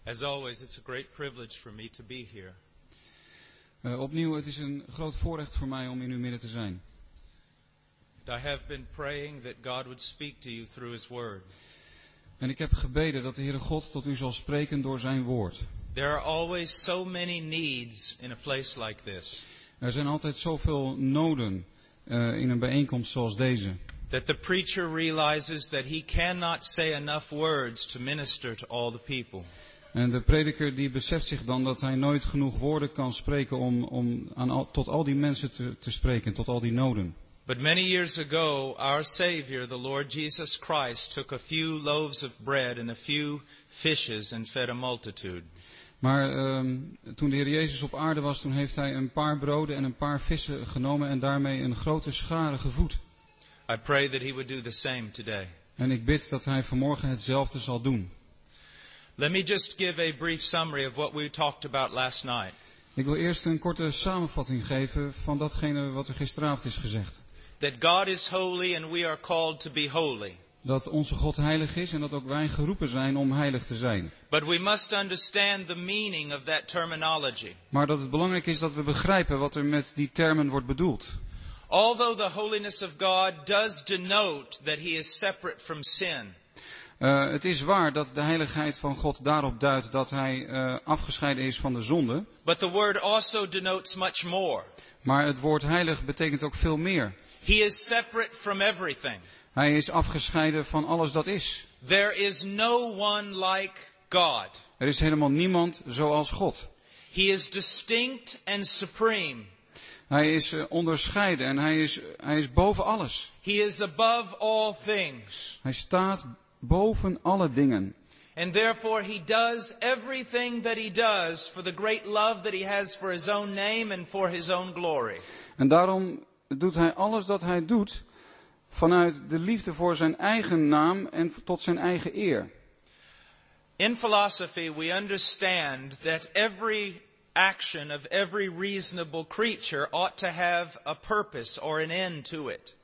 As always, it's a great privilege for me to be here. Opnieuw, het is een groot voorrecht voor mij om in uw midden te zijn. I have been praying that God would speak to you through His Word. En ik heb gebeden dat de Heere God tot u zal spreken door zijn woord. There are always so many needs in a place like this. Er zijn altijd zoveel noden in een bijeenkomst zoals deze. That the preacher realizes that he cannot say enough words to minister to all the people. En de prediker die beseft zich dan dat hij nooit genoeg woorden kan spreken om tot al die mensen te spreken, tot al die noden. But many years ago, our Savior, the Lord Jesus Christ, took a few loaves of bread and a few fishes and fed a multitude. Maar toen de Heer Jezus op aarde was, toen heeft hij een paar broden en een paar vissen genomen en daarmee een grote schare gevoed. I pray that He would do the same today. En ik bid dat hij vanmorgen hetzelfde zal doen. Let me just give a brief summary of what we talked about last night. Ik wil eerst een korte samenvatting geven van datgene wat er gisteravond is gezegd. That God is holy and we are called to be holy. Dat onze God heilig is en dat ook wij geroepen zijn om heilig te zijn. But we must understand the meaning of that terminology. Maar dat het belangrijk is dat we begrijpen wat er met die termen wordt bedoeld. Although the holiness of God does denote that He is separate from sin. Het is waar dat de heiligheid van God daarop duidt dat hij afgescheiden is van de zonde. But the word also denotes much more. Maar het woord heilig betekent ook veel meer. He is separate from everything. Hij is afgescheiden van alles dat is. There is no one like God. Er is helemaal niemand zoals God. He is distinct and supreme. Hij is onderscheiden en hij is boven alles. He is above all things. Hij staat boven alle dingen. And therefore He does everything that He does for the great love that He has for His own name and for His own glory. En daarom doet hij alles dat hij doet vanuit de liefde voor zijn eigen naam en tot zijn eigen eer. In philosophy we understand that every action of every reasonable creature ought to have a purpose or an end to it.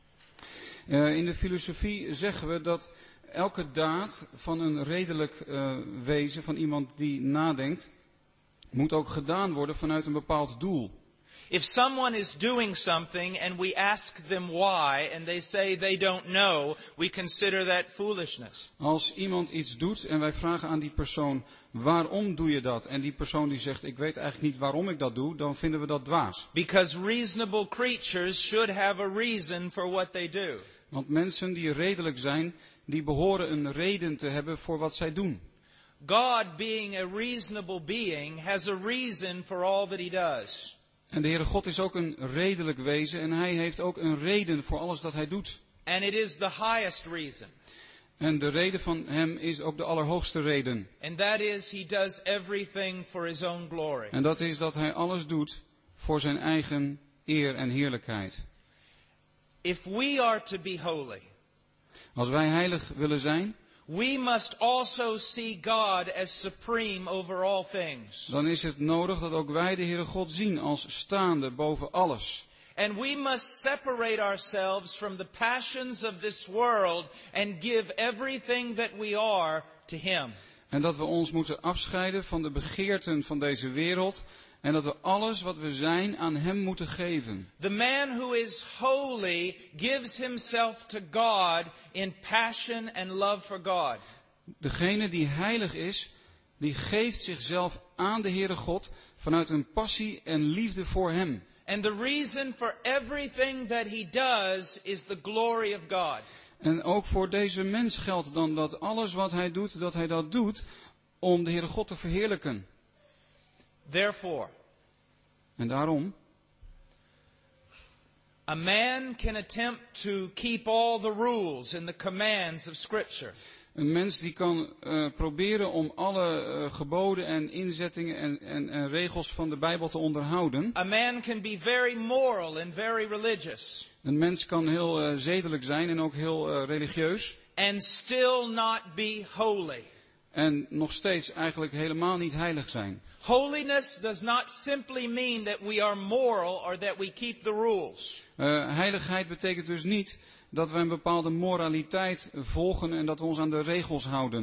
In de filosofie zeggen we dat elke daad van een redelijk wezen, van iemand die nadenkt, moet ook gedaan worden vanuit een bepaald doel. If someone is doing something and we ask them why and they say they don't know, we consider that foolishness. Als iemand iets doet en wij vragen aan die persoon, waarom doe je dat? En die persoon die zegt, ik weet eigenlijk niet waarom ik dat doe, dan vinden we dat dwaas. Because reasonable creatures should have a reason for what they do. Want mensen die redelijk zijn, die behoren een reden te hebben voor wat zij doen. God, being a reasonable being, has a reason for all that He does. En de Heere God is ook een redelijk wezen en hij heeft ook een reden voor alles dat hij doet. And it is the highest reason. En de reden van hem is ook de allerhoogste reden. And that is He does everything for His own glory. En dat is dat hij alles doet voor zijn eigen eer en heerlijkheid. If we are to be holy, als wij heilig willen zijn, we must also see God as supreme over all things. Dan is het nodig dat ook wij de Heere God zien als staande boven alles. And we must separate ourselves from the passions of this world and give everything that we are to Him. En dat we ons moeten afscheiden van de begeerten van deze wereld en dat we alles wat we zijn aan hem moeten geven. The man who is holy gives himself to God in passion and love for God. Degene die heilig is, die geeft zichzelf aan de Heere God vanuit een passie en liefde voor hem. And the reason for everything that he does is the glory of God. En ook voor deze mens geldt dan dat alles wat hij doet, dat hij dat doet om de Heere God te verheerlijken. Therefore, en daarom, a man can attempt to keep all the rules and the commands of Scripture. Een mens die kan proberen om alle geboden en inzettingen en regels van de Bijbel te onderhouden. A man can be very moral and very religious. Een mens kan heel zedelijk zijn en ook heel religieus. And still not be holy. En nog steeds eigenlijk helemaal niet heilig zijn. Holiness does not simply mean that we are moral or that we keep the rules. Heiligheid betekent dus niet dat we een bepaalde moraliteit volgen en dat we ons aan de regels houden.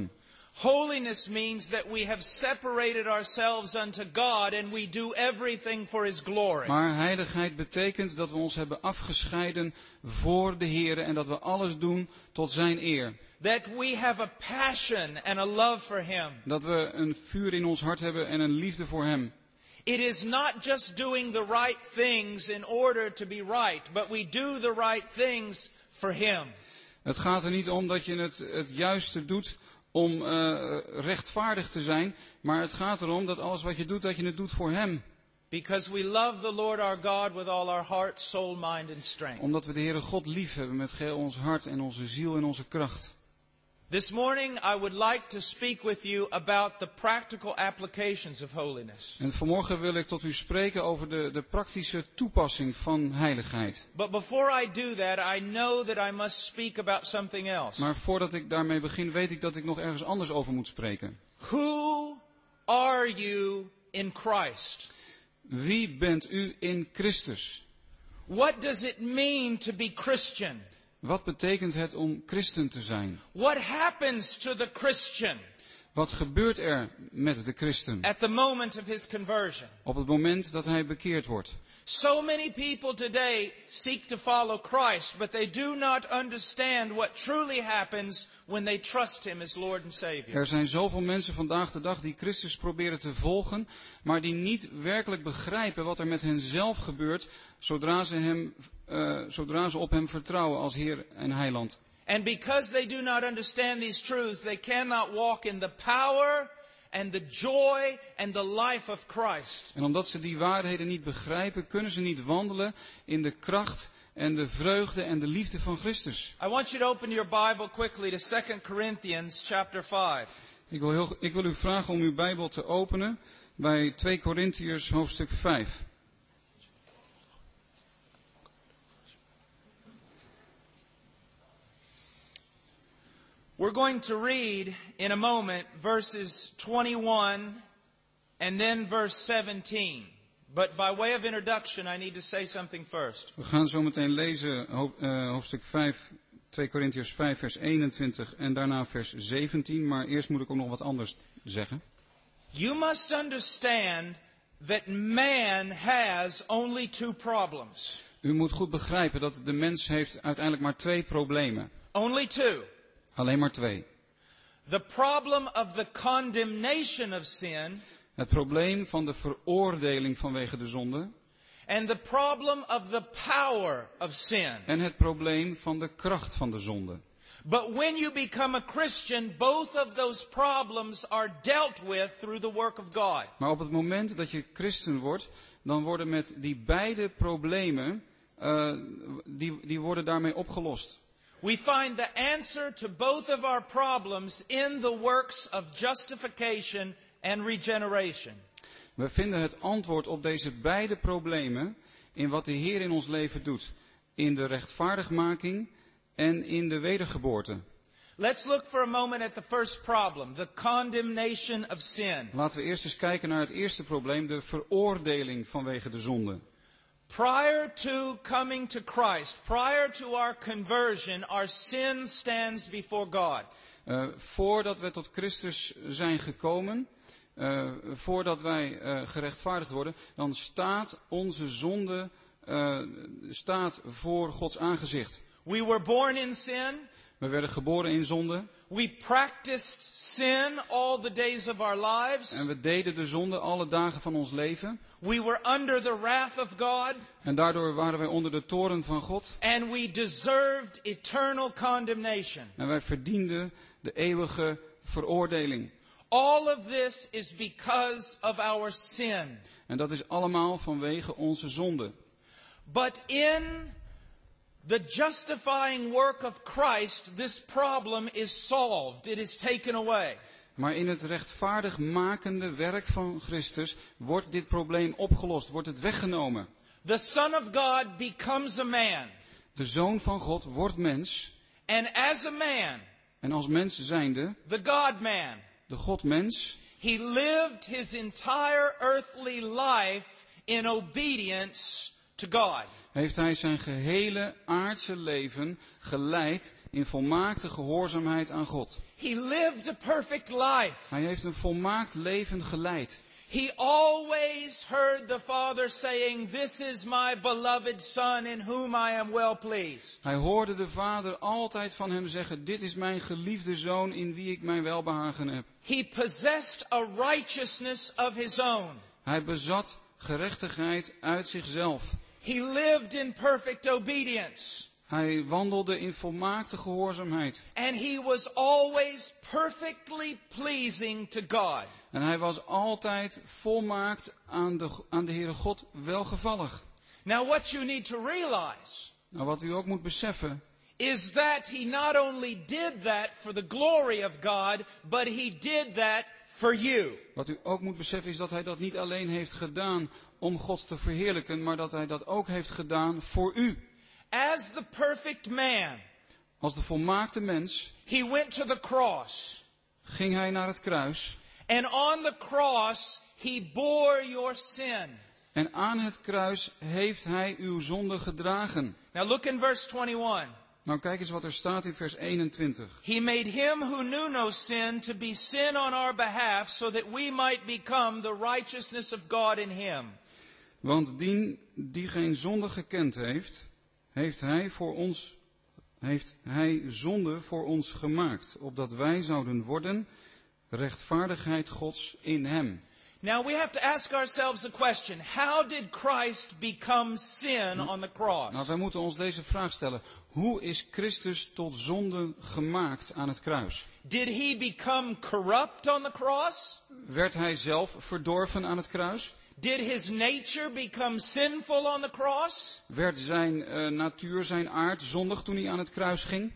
Holiness means that we have separated ourselves unto God and we do everything for His glory. Maar heiligheid betekent dat we ons hebben afgescheiden voor de Heere en dat we alles doen tot zijn eer. That we have a passion and a love for Him. Dat we een vuur in ons hart hebben en een liefde voor hem. It is not just doing the right things in order to be right, but we do the right things for Him. Het gaat er niet om dat je het juiste doet om rechtvaardig te zijn, maar het gaat erom dat alles wat je doet, dat je het doet voor hem. Because we love the Lord our God with all our heart, soul, mind and strength. Omdat we de Heere God lief hebben met geheel ons hart en onze ziel en onze kracht. This morning I would like to speak with you about the practical applications of holiness. En vanmorgen wil ik tot u spreken over de praktische toepassing van heiligheid. But before I do that, I know that I must speak about something else. Maar voordat ik daarmee begin, weet ik dat ik nog ergens anders over moet spreken. Who are you in Christ? Wie bent u in Christus? What does it mean to be Christian? Wat betekent het om christen te zijn? What happens to the Christian Wat gebeurt er met de christen at the moment of his conversion? op het moment dat hij bekeerd wordt? So many people today seek to follow Christ, but they do not understand what truly happens when they trust Him as Lord and Savior. Er zijn zoveel mensen vandaag de dag die Christus proberen te volgen, maar die niet werkelijk begrijpen wat er met hen zelf gebeurt, zodra ze op hem vertrouwen als Heer en Heiland. And because they do not understand these truths, they cannot walk in the power and the joy and the life of Christ. En omdat ze die waarheden niet begrijpen, kunnen ze niet wandelen in de kracht en de vreugde en de liefde van Christus. I want you to open your Bible quickly to 2 Corinthians chapter 5. Ik wil u vragen om uw Bijbel te openen bij 2 Korintiërs hoofdstuk 5. We're going to read in a moment verses 21 and then verse 17. But by way of introduction, I need to say something first. We gaan zo meteen lezen hoofdstuk 5, 2 Korintiërs 5 vers 21 en daarna vers 17. Maar eerst moet ik ook nog wat anders zeggen. You must understand that man has only two problems. U moet goed begrijpen dat de mens heeft uiteindelijk maar twee problemen. Only two. Alleen maar twee. The problem of the condemnation of sin. Het probleem van de veroordeling vanwege de zonde. And the problem of the power of sin. En het probleem van de kracht van de zonde. But when you become a Christian, both of those problems are dealt with through the work of God. Maar op het moment dat je christen wordt, dan worden met die beide problemen, die worden daarmee opgelost. We find the answer to both of our problems in the works of justification and regeneration. We vinden het antwoord op deze beide problemen in wat de Heer in ons leven doet. In de rechtvaardigmaking en in de wedergeboorte. Let's look for a moment at the first problem, the condemnation of sin. Laten we eerst eens kijken naar het eerste probleem, de veroordeling vanwege de zonde. Prior to coming to Christ, prior to our conversion, our sin stands before God. Voordat we tot Christus zijn gekomen, voordat wij gerechtvaardigd worden, dan staat onze zonde staat voor Gods aangezicht. We were born in sin. We werden geboren in zonde. We practiced sin all the days of our lives. En we deden de zonde alle dagen van ons leven. We were under the wrath of God. En daardoor waren wij onder de toorn van God. And we deserved eternal condemnation. En wij verdienden de eeuwige veroordeling. All of this is because of our sin. En dat is allemaal vanwege onze zonde. But in the justifying work of Christ, this problem is solved. It is taken away. Maar in het rechtvaardig makende werk van Christus wordt dit probleem opgelost, wordt het weggenomen. The Son of God becomes a man. De Zoon van God wordt mens. And as a man, En als mens zijnde, the God-man, de God-mens, he lived his entire earthly life in obedience to God. heeft hij zijn gehele aardse leven geleid in volmaakte gehoorzaamheid aan God. He lived a perfect life. Hij heeft een volmaakt leven geleid. He always heard the Father saying, "This is my beloved Son in whom I am well pleased." Hij hoorde de Vader altijd van hem zeggen, dit is mijn geliefde Zoon in wie ik mijn welbehagen heb. He possessed a righteousness of his own. Hij bezat gerechtigheid uit zichzelf. He lived in perfect obedience. Hij wandelde in volmaakte gehoorzaamheid. And he was always perfectly pleasing to God. En hij was altijd volmaakt aan de Heere God welgevallig. Now what you need to realize Nou, wat u ook moet beseffen, is that he not only did that for the glory of God, but he did that for you. wat u ook moet beseffen is dat hij dat niet alleen heeft gedaan om God te verheerlijken, maar dat hij dat ook heeft gedaan voor u. As the perfect man, Als de volmaakte mens he went to the cross. ging hij naar het kruis. And on the cross, he bore your sin. En aan het kruis heeft hij uw zonde gedragen. Now look in verse 21. Nou, kijk eens wat er staat in vers 21. He made him who knew no sin to be sin on our behalf, so that we might become the righteousness of God in him. Want die geen zonde gekend heeft, heeft hij zonde voor ons gemaakt, opdat wij zouden worden rechtvaardigheid Gods in hem. Now we have to ask ourselves the question, how did Christ become sin on the cross? Nou, wij moeten ons deze vraag stellen. Hoe is Christus tot zonde gemaakt aan het kruis? Did he become corrupt on the cross? Werd hij zelf verdorven aan het kruis? Did his nature become sinful on the cross? Werd zijn natuur, zijn aard zondig toen hij aan het kruis ging?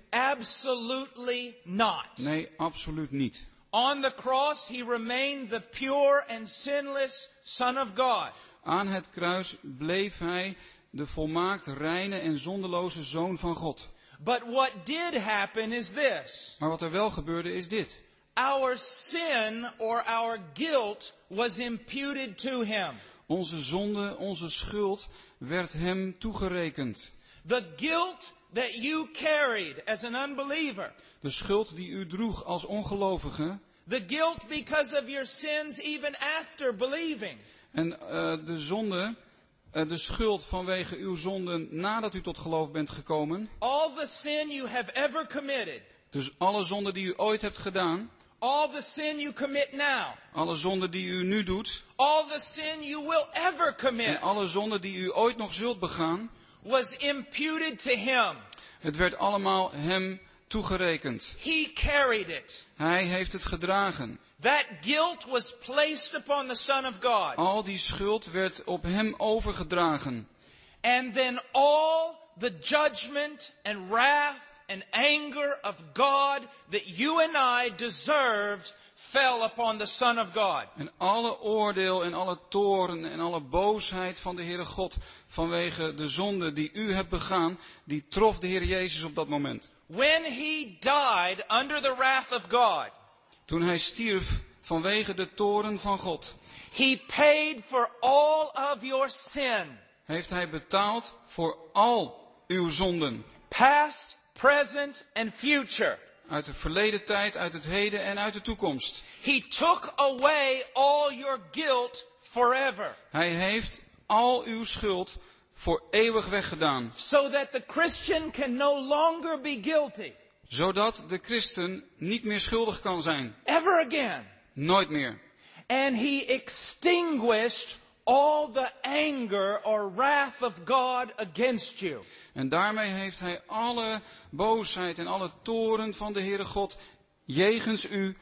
Absolutely not. Nee, absoluut niet. On the cross, he remained the pure and sinless Son of God. Aan het kruis bleef hij de volmaakt reine en zondeloze Zoon van God. But what did happen is this. Maar wat er wel gebeurde is dit. Our sin or our guilt was imputed to him. Onze zonde, onze schuld werd hem toegerekend. The guilt that you carried as an unbeliever. De schuld die u droeg als ongelovige. The guilt because of your sins even after believing. En de zonde, de schuld vanwege uw zonden nadat u tot geloof bent gekomen. All the sin you have ever committed. Dus alle zonden die u ooit hebt gedaan. All the sin you commit now. Alle zonden die u nu doet. All the sin you will ever commit. En alle zonden die u ooit nog zult begaan. Was imputed to him. Het werd allemaal hem toegerekend. He carried it. Hij heeft het gedragen. That guilt was placed upon the Son of God. Al die schuld werd op hem overgedragen. And then all the judgment and wrath and anger of God that you and I deserved fell upon the Son of God. En alle oordeel en alle toorn en alle boosheid van de Heere God vanwege de zonde die u hebt begaan, die trof de Heer Jezus op dat moment. When he died under the wrath of God, toen hij stierf vanwege de toorn van God, he paid for all of your sin. Heeft hij betaald voor al uw zonden. Past, present and future. Uit de verleden tijd, uit het heden en uit de toekomst. He took away all your guilt forever. Hij heeft al uw schuld voor eeuwig weggedaan. So that the Christian can no longer be guilty. Zodat de christen niet meer schuldig kan zijn. Ever again. Nooit meer. And he extinguished all the anger or wrath of God against you. En daarmee heeft hij alle boosheid en alle toorn van de Heere God jegens u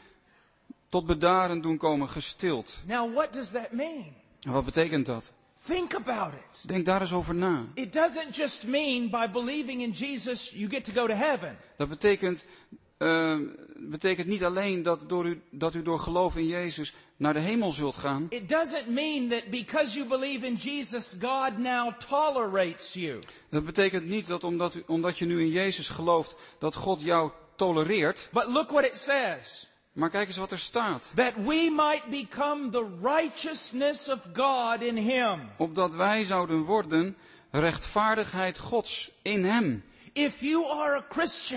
tot bedaren doen komen, gestild. Now what does that mean? En wat betekent dat? Think about it. Denk daar eens over na. It doesn't just mean by believing in Jesus you get to go to heaven. Dat betekent niet alleen dat u door geloof in Jezus naar de hemel zult gaan. It doesn't mean that because you believe in Jesus, God now tolerates you. Dat betekent niet dat omdat je nu in Jezus gelooft, dat God jou tolereert. But look what it says. Maar kijk eens wat er staat. That we might become the righteousness of God in Him. Opdat wij zouden worden rechtvaardigheid Gods in hem. If you are a Christian,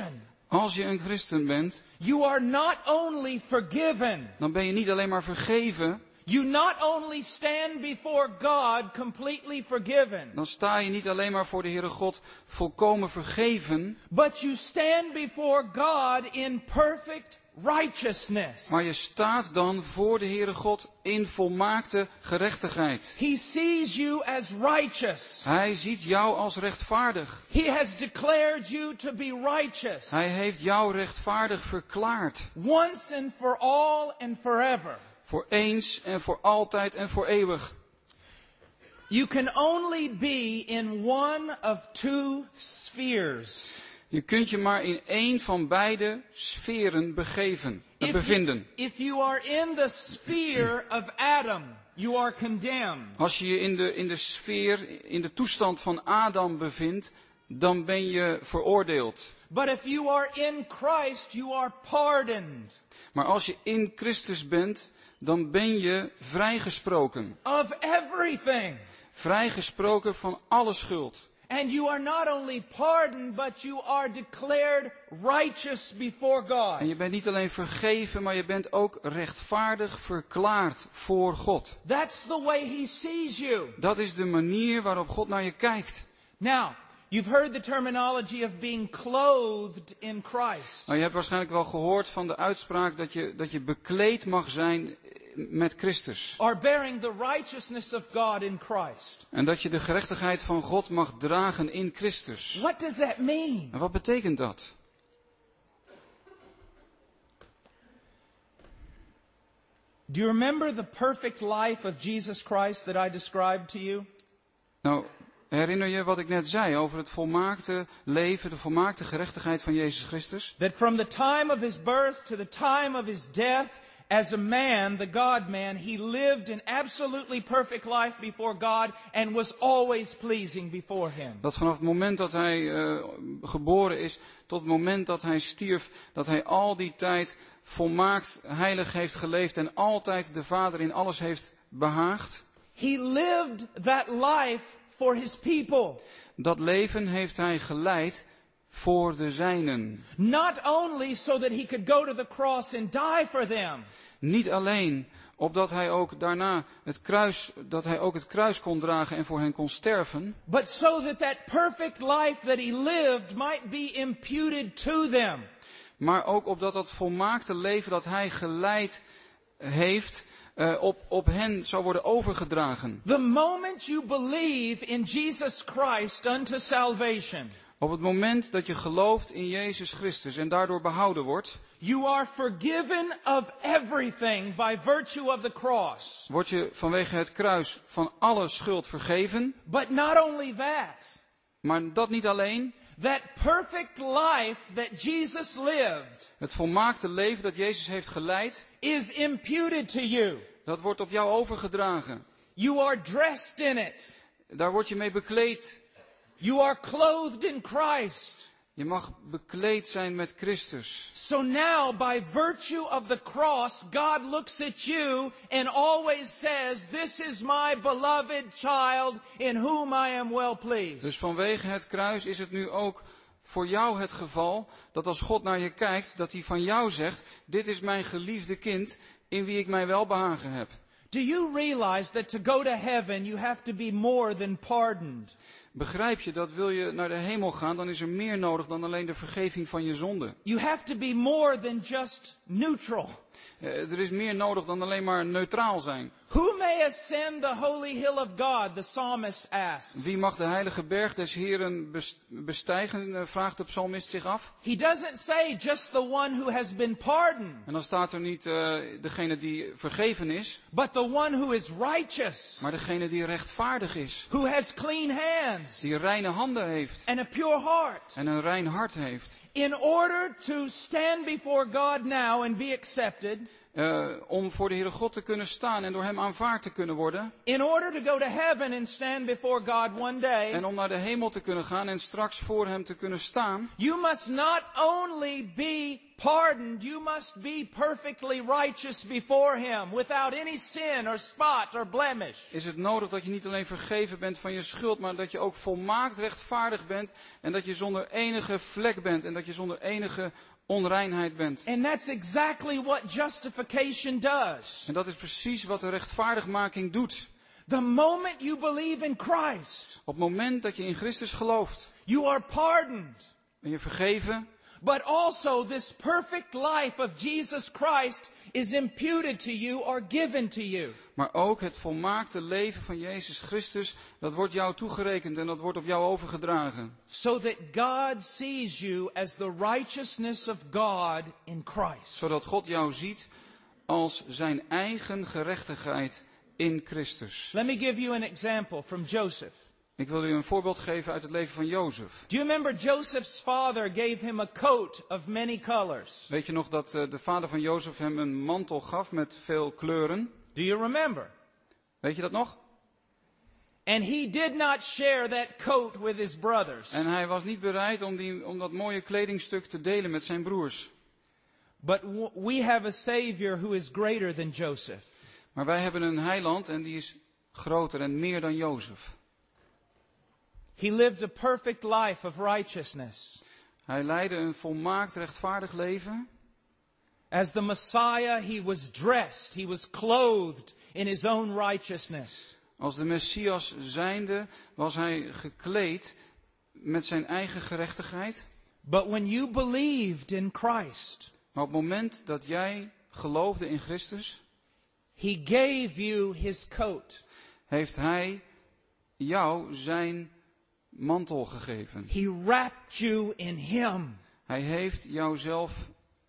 Als je een christen bent, you are not only forgiven, dan ben je niet alleen maar vergeven. you not only stand before God completely forgiven, Dan sta je niet alleen maar voor de Heere God volkomen vergeven. but you stand before God in perfect righteousness. Maar je staat dan voor de Heere God in volmaakte gerechtigheid. He sees you as righteous. Hij ziet jou als rechtvaardig. He has declared you to be righteous. Hij heeft jou rechtvaardig verklaard. Once and for all and forever. Voor eens en voor altijd en voor eeuwig. You can only be in one of two spheres. Je kunt je maar in één van beide sferen bevinden. If you are in the sphere of Adam, you are condemned. Als je je in de sfeer, in de toestand van Adam bevindt, dan ben je veroordeeld. But if you are in Christ, you are pardoned. Maar als je in Christus bent, dan ben je vrijgesproken. Of everything. Vrijgesproken van alle schuld. And you are not only pardoned, but you are declared righteous before God. En je bent niet alleen vergeven, maar je bent ook rechtvaardig verklaard voor God. That's the way He sees you. Dat is de manier waarop God naar je kijkt. Now, you've heard the terminology of being clothed in Christ. Nou, je hebt waarschijnlijk wel gehoord van de uitspraak dat je bekleed mag zijn met Christus. Or bearing the righteousness of God in Christ. En dat je de gerechtigheid van God mag dragen in Christus. What does that mean? En wat betekent dat? Do you remember the perfect life of Jesus Christ that I described to you? Nou, herinner je wat ik net zei over het volmaakte leven, de volmaakte gerechtigheid van Jezus Christus? That from the time of His birth to the time of His death, as a man, the God-man, He lived an absolutely perfect life before God and was always pleasing before Him. Dat vanaf het moment dat hij geboren is tot het moment dat hij stierf, dat hij al die tijd volmaakt heilig heeft geleefd en altijd de Vader in alles heeft behaagd. He lived that life for His people. Dat leven heeft hij geleid voor de zijnen. Not only so that He could go to the cross and die for them. Niet alleen opdat hij ook daarna het kruis kon dragen en voor hen kon sterven. But so that that perfect life that He lived might be imputed to them. Maar ook opdat dat volmaakte leven dat hij geleid heeft, op hen zou worden overgedragen. The moment you believe in Jesus Christ unto salvation. Op het moment dat je gelooft in Jezus Christus en daardoor behouden wordt, you are forgiven of everything by virtue of the cross. Word je vanwege het kruis van alle schuld vergeven. But not only that. Maar dat niet alleen. That perfect life that Jesus lived. Het volmaakte leven dat Jezus heeft geleid. Is imputed to you. Dat wordt op jou overgedragen. You are dressed in it. Daar word je mee bekleed. You are clothed in Christ. Je mag bekleed zijn met Christus. So now, by virtue of the cross, God looks at you and always says, "This is my beloved child in whom I am well pleased." Dus vanwege het kruis is het nu ook voor jou het geval dat als God naar je kijkt, dat hij van jou zegt, dit is mijn geliefde kind in wie ik mij welbehagen heb. Do you realize that to go to heaven you have to be more than pardoned? Begrijp je dat wil je naar de hemel gaan, dan is er meer nodig dan alleen de vergeving van je zonde. You have to be more than just neutral. Er is meer nodig dan alleen maar neutraal zijn. Who may ascend the holy hill of God? The psalmist asks. Wie mag de heilige berg des Heeren bestijgen, vraagt de psalmist zich af. He doesn't say just the one who has been pardoned. En dan staat er niet degene die vergeven is. But the one who is righteous. Maar degene die rechtvaardig is. Who has clean hands. Die reine handen heeft. And a pure heart. En een rein hart heeft. In order to stand before God now and be accepted. Om voor de Heere God te kunnen staan en door hem aanvaard te kunnen worden. In order to go to heaven and stand before God one day. En om naar de hemel te kunnen gaan en straks voor hem te kunnen staan. You must not only be pardoned, you must be perfectly righteous before him, without any sin or spot or blemish. Is het nodig dat je niet alleen vergeven bent van je schuld, maar dat je ook volmaakt rechtvaardig bent en dat je zonder enige vlek bent en dat je zonder enige onreinheid bent. And that's exactly what justification does. En dat is precies wat de rechtvaardigmaking doet. The moment you believe in Christ, Op het moment dat je in Christus gelooft, you are pardoned. ben je vergeven. But also this perfect life of Jesus Christ is imputed to you or given to you. Maar ook het volmaakte leven van Jezus Christus, dat wordt jou toegerekend en dat wordt op jou overgedragen. So that God sees you as the righteousness of God in Christ. Zodat God jou ziet als zijn eigen gerechtigheid in Christus. Let me give you an example from Joseph. Ik wil u een voorbeeld geven uit het leven van Jozef. Do you remember Joseph's father gave him a coat of many colors? Weet je nog dat de vader van Jozef hem een mantel gaf met veel kleuren? Do you remember? Weet je dat nog? And he did not share that coat with his brothers. En hij was niet bereid om dat mooie kledingstuk te delen met zijn broers. But we have a Savior who is greater than Joseph. Maar wij hebben een heiland en die is groter en meer dan Jozef. He lived a perfect life of righteousness. Hij leidde een volmaakt rechtvaardig leven. As the Messiah, he was dressed, he was clothed in his own righteousness. Als de Messias zijnde was hij gekleed met zijn eigen gerechtigheid. But when you believed in Christ, Maar op het moment dat jij geloofde in Christus, he gave you his coat. heeft hij jou zijn mantel gegeven. He wrapped you in him. Hij heeft jouzelf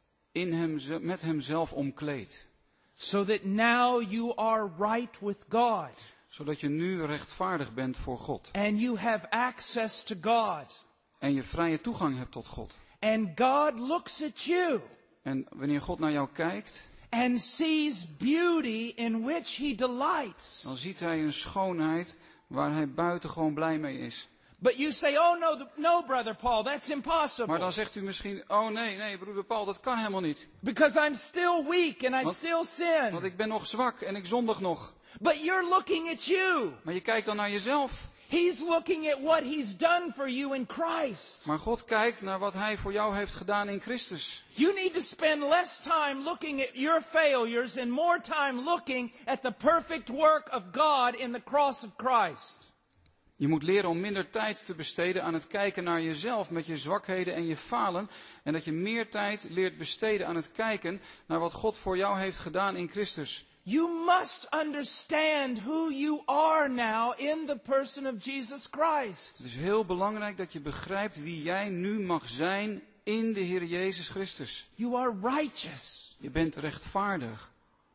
met hemzelf omkleed. So that now you are right with God. Zodat je nu rechtvaardig bent voor God. And you have access to God. En je vrije toegang hebt tot God. And God looks at you. En wanneer God naar jou kijkt, and sees beauty in which he delights. dan ziet hij een schoonheid waar hij buitengewoon blij mee is. But you say, oh no, brother Paul, that's impossible. Maar dan zegt u misschien, oh nee, broeder Paul, dat kan helemaal niet. Because I'm still weak and I still sin. Want ik ben nog zwak en ik zondig nog. But you're looking at you. Maar je kijkt dan naar jezelf. He's looking at what he's done for you in Christ. Maar God kijkt naar wat hij voor jou heeft gedaan in Christus. You need to spend less time looking at your failures and more time looking at the perfect work of God in the cross of Christ. Je moet leren om minder tijd te besteden aan het kijken naar jezelf met je zwakheden en je falen. En dat je meer tijd leert besteden aan het kijken naar wat God voor jou heeft gedaan in Christus. You must understand who you are now in the person of Jesus Christ. Het is heel belangrijk dat je begrijpt wie jij nu mag zijn in de Heer Jezus Christus. You are righteous. Je bent rechtvaardig.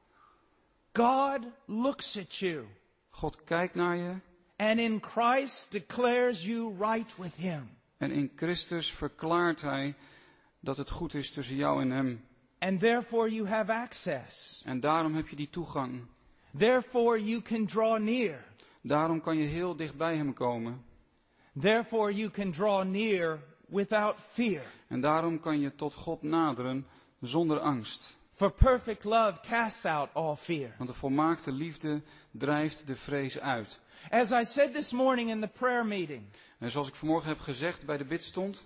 God looks at you. God kijkt naar je. And in Christ declares you right with him. En in Christus verklaart hij dat het goed is tussen jou en hem. And therefore you have access. En daarom heb je die toegang. Therefore you can draw near. Daarom kan je heel dicht bij hem komen. Therefore you can draw near without fear. En daarom kan je tot God naderen zonder angst. For perfect love casts out all fear. Want de volmaakte liefde drijft de vrees uit. As I said this morning in the prayer meeting. En zoals ik vanmorgen heb gezegd bij de bidstond.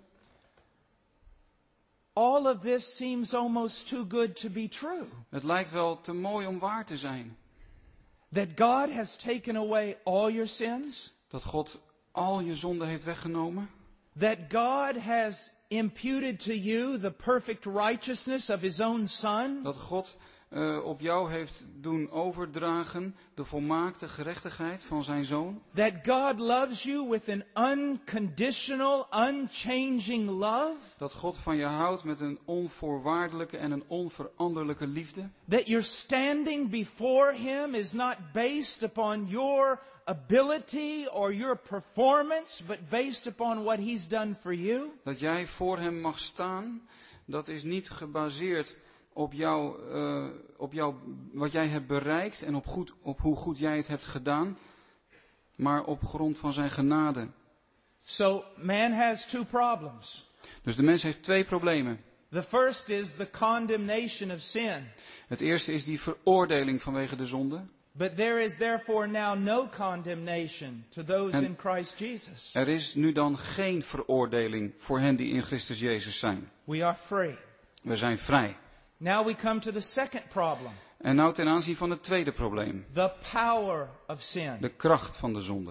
All of this seems almost too good to be true. Het lijkt wel te mooi om waar te zijn. That God has taken away all your sins. Dat God al je zonden heeft weggenomen. That God has imputed to you the perfect righteousness of his own son. Dat God op jou heeft doen overdragen de volmaakte gerechtigheid van zijn zoon. That God loves you with an unconditional, unchanging love. Dat God van je houdt met een onvoorwaardelijke en een onveranderlijke liefde. That your standing before him is not based upon your ability or your performance, but based upon what he's done for you. Dat jij voor hem mag staan, dat is niet gebaseerd wat jij hebt bereikt en op hoe goed jij het hebt gedaan, maar op grond van zijn genade. So man has two problems. Dus de mens heeft twee problemen. The first is the condemnation of sin. Het eerste is die veroordeling vanwege de zonde. But there is therefore now no condemnation to those in Christ Jesus. Er is nu dan geen veroordeling voor hen die in Christus Jezus zijn. We are free. We zijn vrij. Now we come to the second problem. En nou ten aanzien van het tweede probleem. The power of sin. De kracht van de zonde.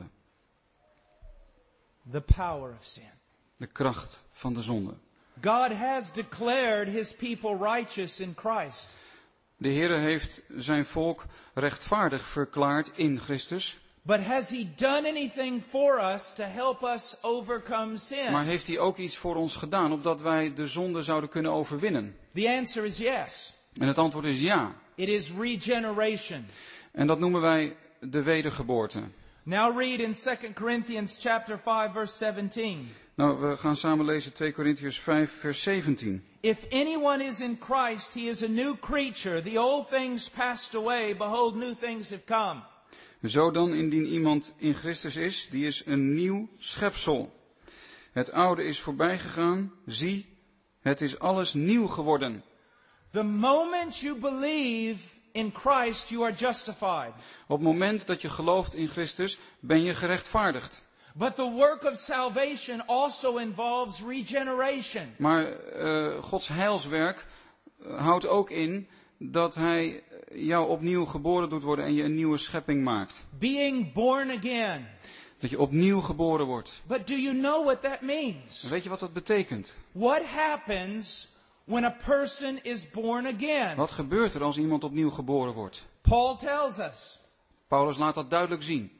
The power of sin. De kracht van de zonde. God has declared his people righteous in Christ. De Heere heeft zijn volk rechtvaardig verklaard in Christus. But has he done anything for us to help us overcome sin? Maar heeft hij ook iets voor ons gedaan, opdat wij de zonde zouden kunnen overwinnen? The answer is yes. En het antwoord is ja. It is regeneration. En dat noemen wij de wedergeboorte. Now read in 2 Corinthians chapter 5 verse 17. Nou, we gaan samen lezen 2 Korintiërs 5 vers 17. If anyone is in Christ, he is a new creature. The old things passed away. Behold, new things have come. Zo dan, indien iemand in Christus is, die is een nieuw schepsel. Het oude is voorbij gegaan. Zie, het is alles nieuw geworden. The moment you believe in Christ, you are justified. Op het moment dat je gelooft in Christus, ben je gerechtvaardigd. But the work of salvation also involves regeneration. Maar Gods heilswerk houdt ook in dat Hij jou opnieuw geboren doet worden en je een nieuwe schepping maakt. Being born again. Dat je opnieuw geboren wordt. But do you know what that means? Weet je wat dat betekent? What happens when a person is born again? Wat gebeurt er als iemand opnieuw geboren wordt? Paul tells us. Paulus laat dat duidelijk zien.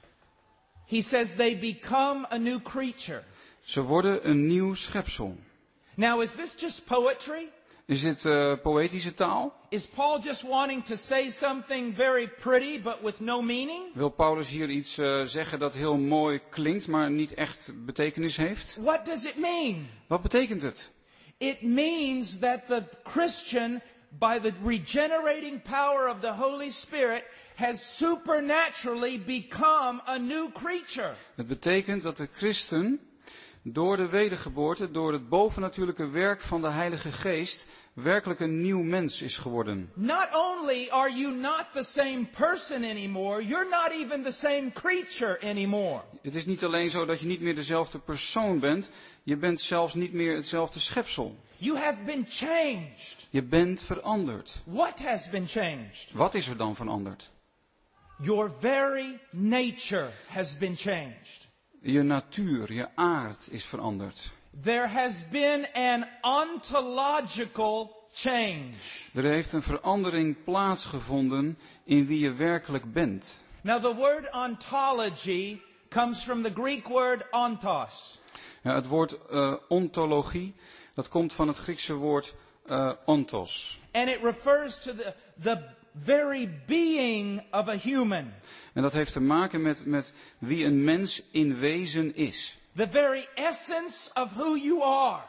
He says they become a new creature. Ze worden een nieuw schepsel. Now is this just poetry? Is dit poëtische taal? Is Paul just wanting to say something very pretty but with no meaning? Wil Paulus hier iets zeggen dat heel mooi klinkt, maar niet echt betekenis heeft? What does it mean? Wat betekent het? It means that the Christian, by the regenerating power of the Holy Spirit, has supernaturally become a new creature. Het betekent dat de christen door de wedergeboorte, door het bovennatuurlijke werk van de Heilige Geest, werkelijk een nieuw mens is geworden. Not only are you not the same person anymore, you're not even the same creature anymore. Het is niet alleen zo dat je niet meer dezelfde persoon bent, je bent zelfs niet meer hetzelfde schepsel. You have been changed. Je bent veranderd. What has been changed? Wat is er dan veranderd? Your very nature has been changed. Je natuur, je aard is veranderd. There has been an ontological change. Er heeft een verandering plaatsgevonden in wie je werkelijk bent. Now the word ontology comes from the Greek word ontos. Ja, het woord ontologie, dat komt van het Griekse woord ontos. And it refers to the very being of a human. En dat heeft te maken met wie een mens in wezen is. The very essence of who you are.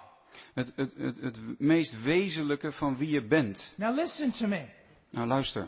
Het meest wezenlijke van wie je bent. Now listen to me. Nou luister.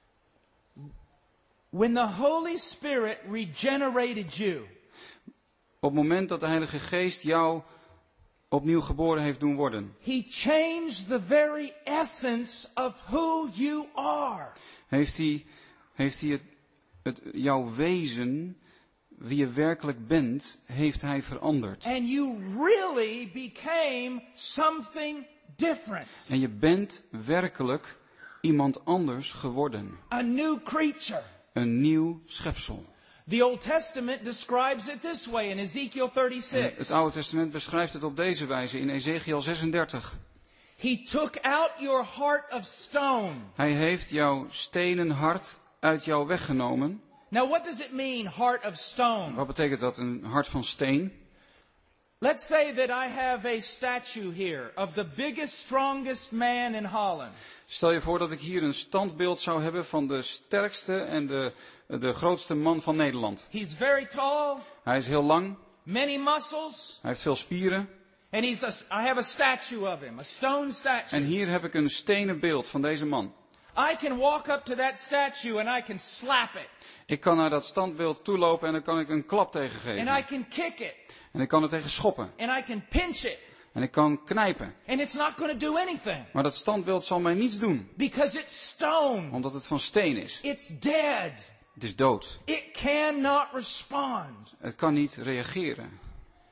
When the Holy Spirit regenerated you. Op het moment dat de Heilige Geest jou opnieuw geboren heeft doen worden. He changed the very essence of who you are. Heeft hij jouw wezen, wie je werkelijk bent, heeft hij veranderd. And you really became something different. En je bent werkelijk iemand anders geworden. A new creature. Een nieuw schepsel. The Old Testament describes it this way in Ezekiel 36. Het Oude Testament beschrijft het op deze wijze in Ezekiel 36. He took out your heart of stone. Hij heeft jouw stenen hart uit jou weggenomen. Now what does it mean, heart of stone? Wat betekent dat, een hart van steen? Let's say that I have a statue here of the biggest, strongest man in Holland. Stel je voor dat ik hier een standbeeld zou hebben van de sterkste en de grootste man van Nederland. He's very tall. Hij is heel lang. Many muscles. Hij heeft veel spieren. And I have a statue of him, a stone statue. En hier heb ik een stenen beeld van deze man. I can walk up to that statue and I can slap it. Ik kan naar dat standbeeld toelopen en dan kan ik een klap tegen geven. And I can kick it. En ik kan er tegen schoppen. And I can pinch it. En ik kan knijpen. And it's not going to do anything. Maar dat standbeeld zal mij niets doen. Because it's stone. Omdat het van steen is. It's dead. Het is dood. It cannot respond. Het kan niet reageren.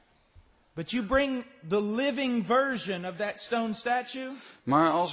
But you bring the living version of that stone statue. Maar als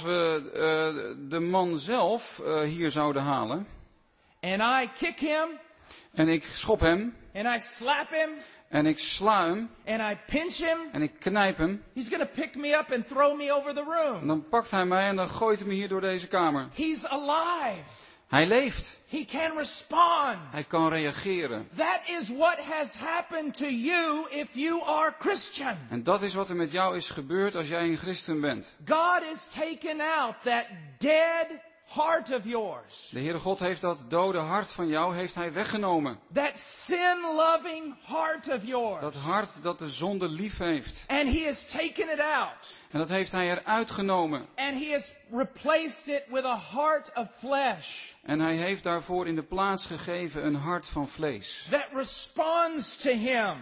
we de man zelf hier zouden halen. And I kick him. En ik schop hem. And I slap him. En ik sla hem. And I pinch him. En ik knijp hem. He's going to pick me up and throw me over the En room. dan pakt hij mij en dan gooit hij me hier door deze kamer. He's alive. Hij leeft. He can respond. Hij kan reageren. That is what has happened to you if you are Christian. En dat is wat er met jou is gebeurd als jij een christen bent. God has taken out that dead heart of yours. De Heere God heeft dat dode hart van jou heeft hij weggenomen. That sin-loving heart of yours. Dat hart dat de zonde lief heeft. And he has taken it out. En dat heeft hij eruit genomen. And he has replaced it with a heart of flesh. En hij heeft daarvoor in de plaats gegeven een hart van vlees. That responds to him.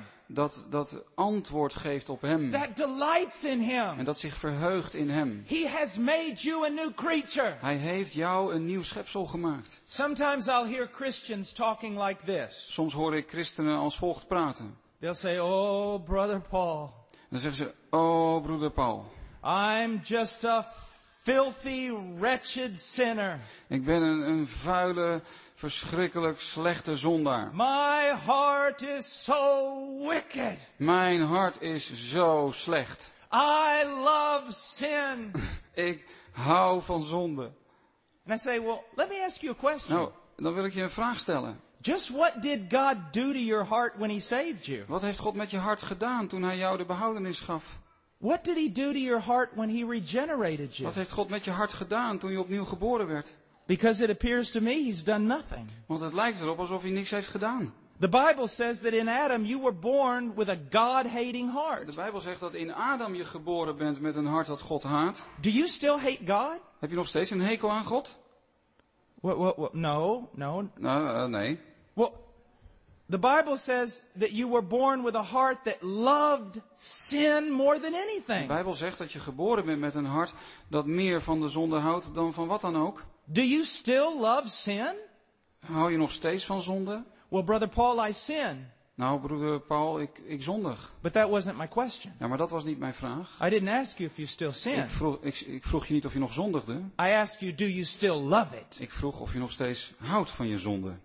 Dat antwoord geeft op hem. That delights in him. En dat zich verheugt in hem. He has made you a new creature. Hij heeft jou een nieuw schepsel gemaakt. Sometimes I'll hear Christians talking like this. Soms hoor ik christenen als volgt praten. They'll say, "Oh, brother Paul." En dan zeggen ze, oh broeder Paul. I'm just a filthy, wretched sinner. Ik ben een vuile, verschrikkelijk slechte zondaar. My heart is so wicked. Mijn hart is zo slecht. I love sin. Ik hou van zonde. And I say, well, let me ask you a question. Nou, dan wil ik je een vraag stellen. Just what did God do to your heart when he saved you? Wat heeft God met je hart gedaan toen hij jou de behoudenis gaf? What did he do to your heart when he regenerated you? Wat heeft God met je hart gedaan toen je opnieuw geboren werd? Because it appears to me he's done nothing. Want het lijkt erop alsof hij niks heeft gedaan. The Bible says that in Adam you were born with a God-hating De heart. Bijbel zegt dat in Adam je geboren bent met een hart dat God haat. Do you still hate God? Heb je nog steeds een hekel aan God? No. Nou, nee. Well, the Bible says that you were born with a heart that loved sin more than De anything. Bijbel zegt dat je geboren bent met een hart dat meer van de zonde houdt dan van wat dan ook. Do you still love sin? Hou je nog steeds van zonde? Well, brother Paul, I sin. Nou, broeder Paul, ik zondig. But that wasn't my question. Ja, maar dat was niet mijn vraag. I didn't ask you if you still sin. Ik vroeg je niet of je nog zondigde. I asked you, do you still love it? Ik vroeg of je nog steeds houdt van je zonde.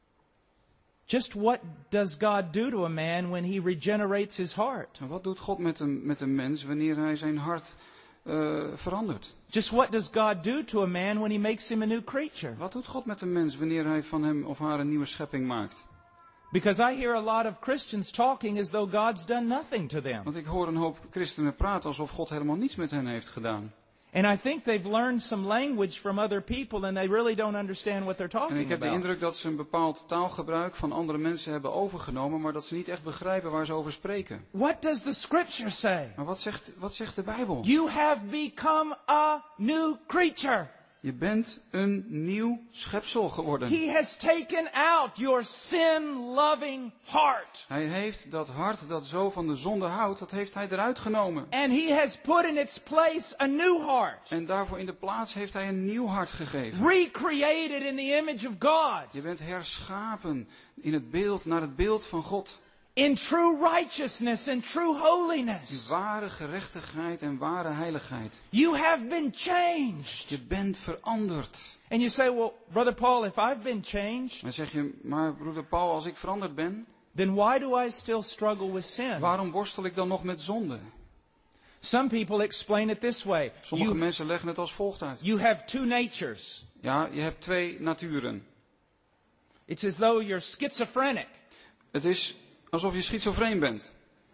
Just what does God do to a man when he regenerates his heart? En wat doet God met een mens wanneer hij zijn hart verandert? Just what does God do to a man when he makes him a new creature? Wat doet God met een mens wanneer hij van hem of haar een nieuwe schepping maakt? Because I hear a lot of Christians talking as though God's done nothing to them. Want ik hoor een hoop christenen praten alsof God helemaal niets met hen heeft gedaan. And I think they've learned some language from other people and they really don't understand what they're En ik talking heb de about. indruk dat ze een bepaald taalgebruik van andere mensen hebben overgenomen, maar dat ze niet echt begrijpen waar ze over spreken. What does the scripture say? Maar wat zegt de Bijbel? You have become a new creature. Je bent een nieuw schepsel geworden. He has taken out your sin-loving heart. Hij heeft dat hart dat zo van de zonde houdt, dat heeft hij eruit genomen. And he has put in its place a new heart. En daarvoor in de plaats heeft hij een nieuw hart gegeven. Recreated in the image of God. Je bent herschapen in het beeld, naar het beeld van God. In true righteousness and true In holiness. ware gerechtigheid en ware heiligheid. You have been changed. Je bent veranderd. And you say, well, Brother Paul, if I've been changed, Dan zeg je, maar broeder Paul, als ik veranderd ben, then why do I still struggle with sin? waarom worstel ik dan nog met zonde? Some people explain it this way. Sommige mensen leggen het als volgt uit. You have two natures. Ja, je hebt twee naturen. It's as though you're schizophrenic. Het is alsof je schizofreen bent.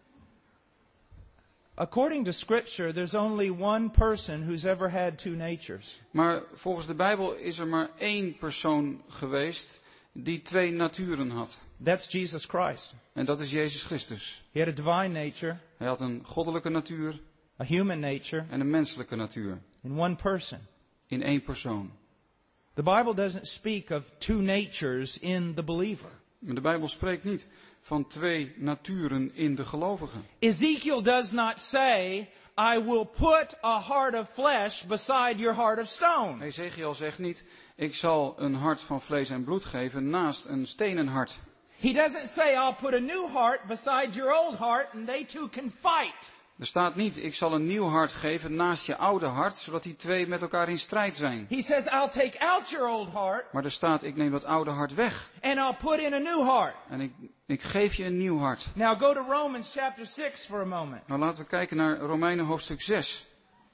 According to Scripture, there's only one person who's ever had two natures. Maar volgens de Bijbel is er maar één persoon geweest die twee naturen had. That's Jesus Christ. En dat is Jezus Christus. He had a divine nature, Hij had een goddelijke natuur a human nature, en een menselijke natuur. in one person. In één persoon. The Bible doesn't speak of two natures in the believer. Maar de Bijbel spreekt niet van twee naturen in de gelovige. Ezekiel does not say, I will put a heart of flesh beside your heart of stone. Ezekiel zegt niet, ik zal een hart van vlees en bloed geven naast een stenen hart. He doesn't say, I'll put a new heart beside your old heart and they two can fight. Er staat niet, ik zal een nieuw hart geven naast je oude hart, zodat die twee met elkaar in strijd zijn. He says, I'll take out your old heart Maar er staat, ik neem dat oude hart weg. and I'll put in a new heart. En ik geef je een nieuw hart. Now go to Romans chapter 6 for a moment. Nou, laten we kijken naar Romeinen hoofdstuk 6.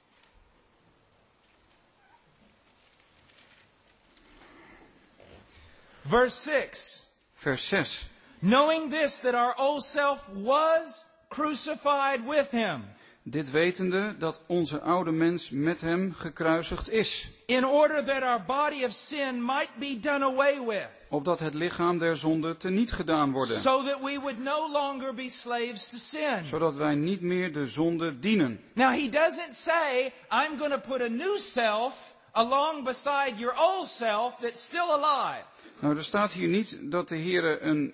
Verse 6. Vers 6. Knowing this, that our old self was crucified with him, Dit wetende dat onze oude mens met hem gekruisigd is. in order that our body of sin might be done away with, Opdat het lichaam der zonde teniet gedaan worden. so that we would no longer be slaves to sin. Zodat wij niet meer de zonde dienen. Now he doesn't say, I'm going to put a new self along beside your old self that's still alive. Nou, er staat hier niet dat de Heere een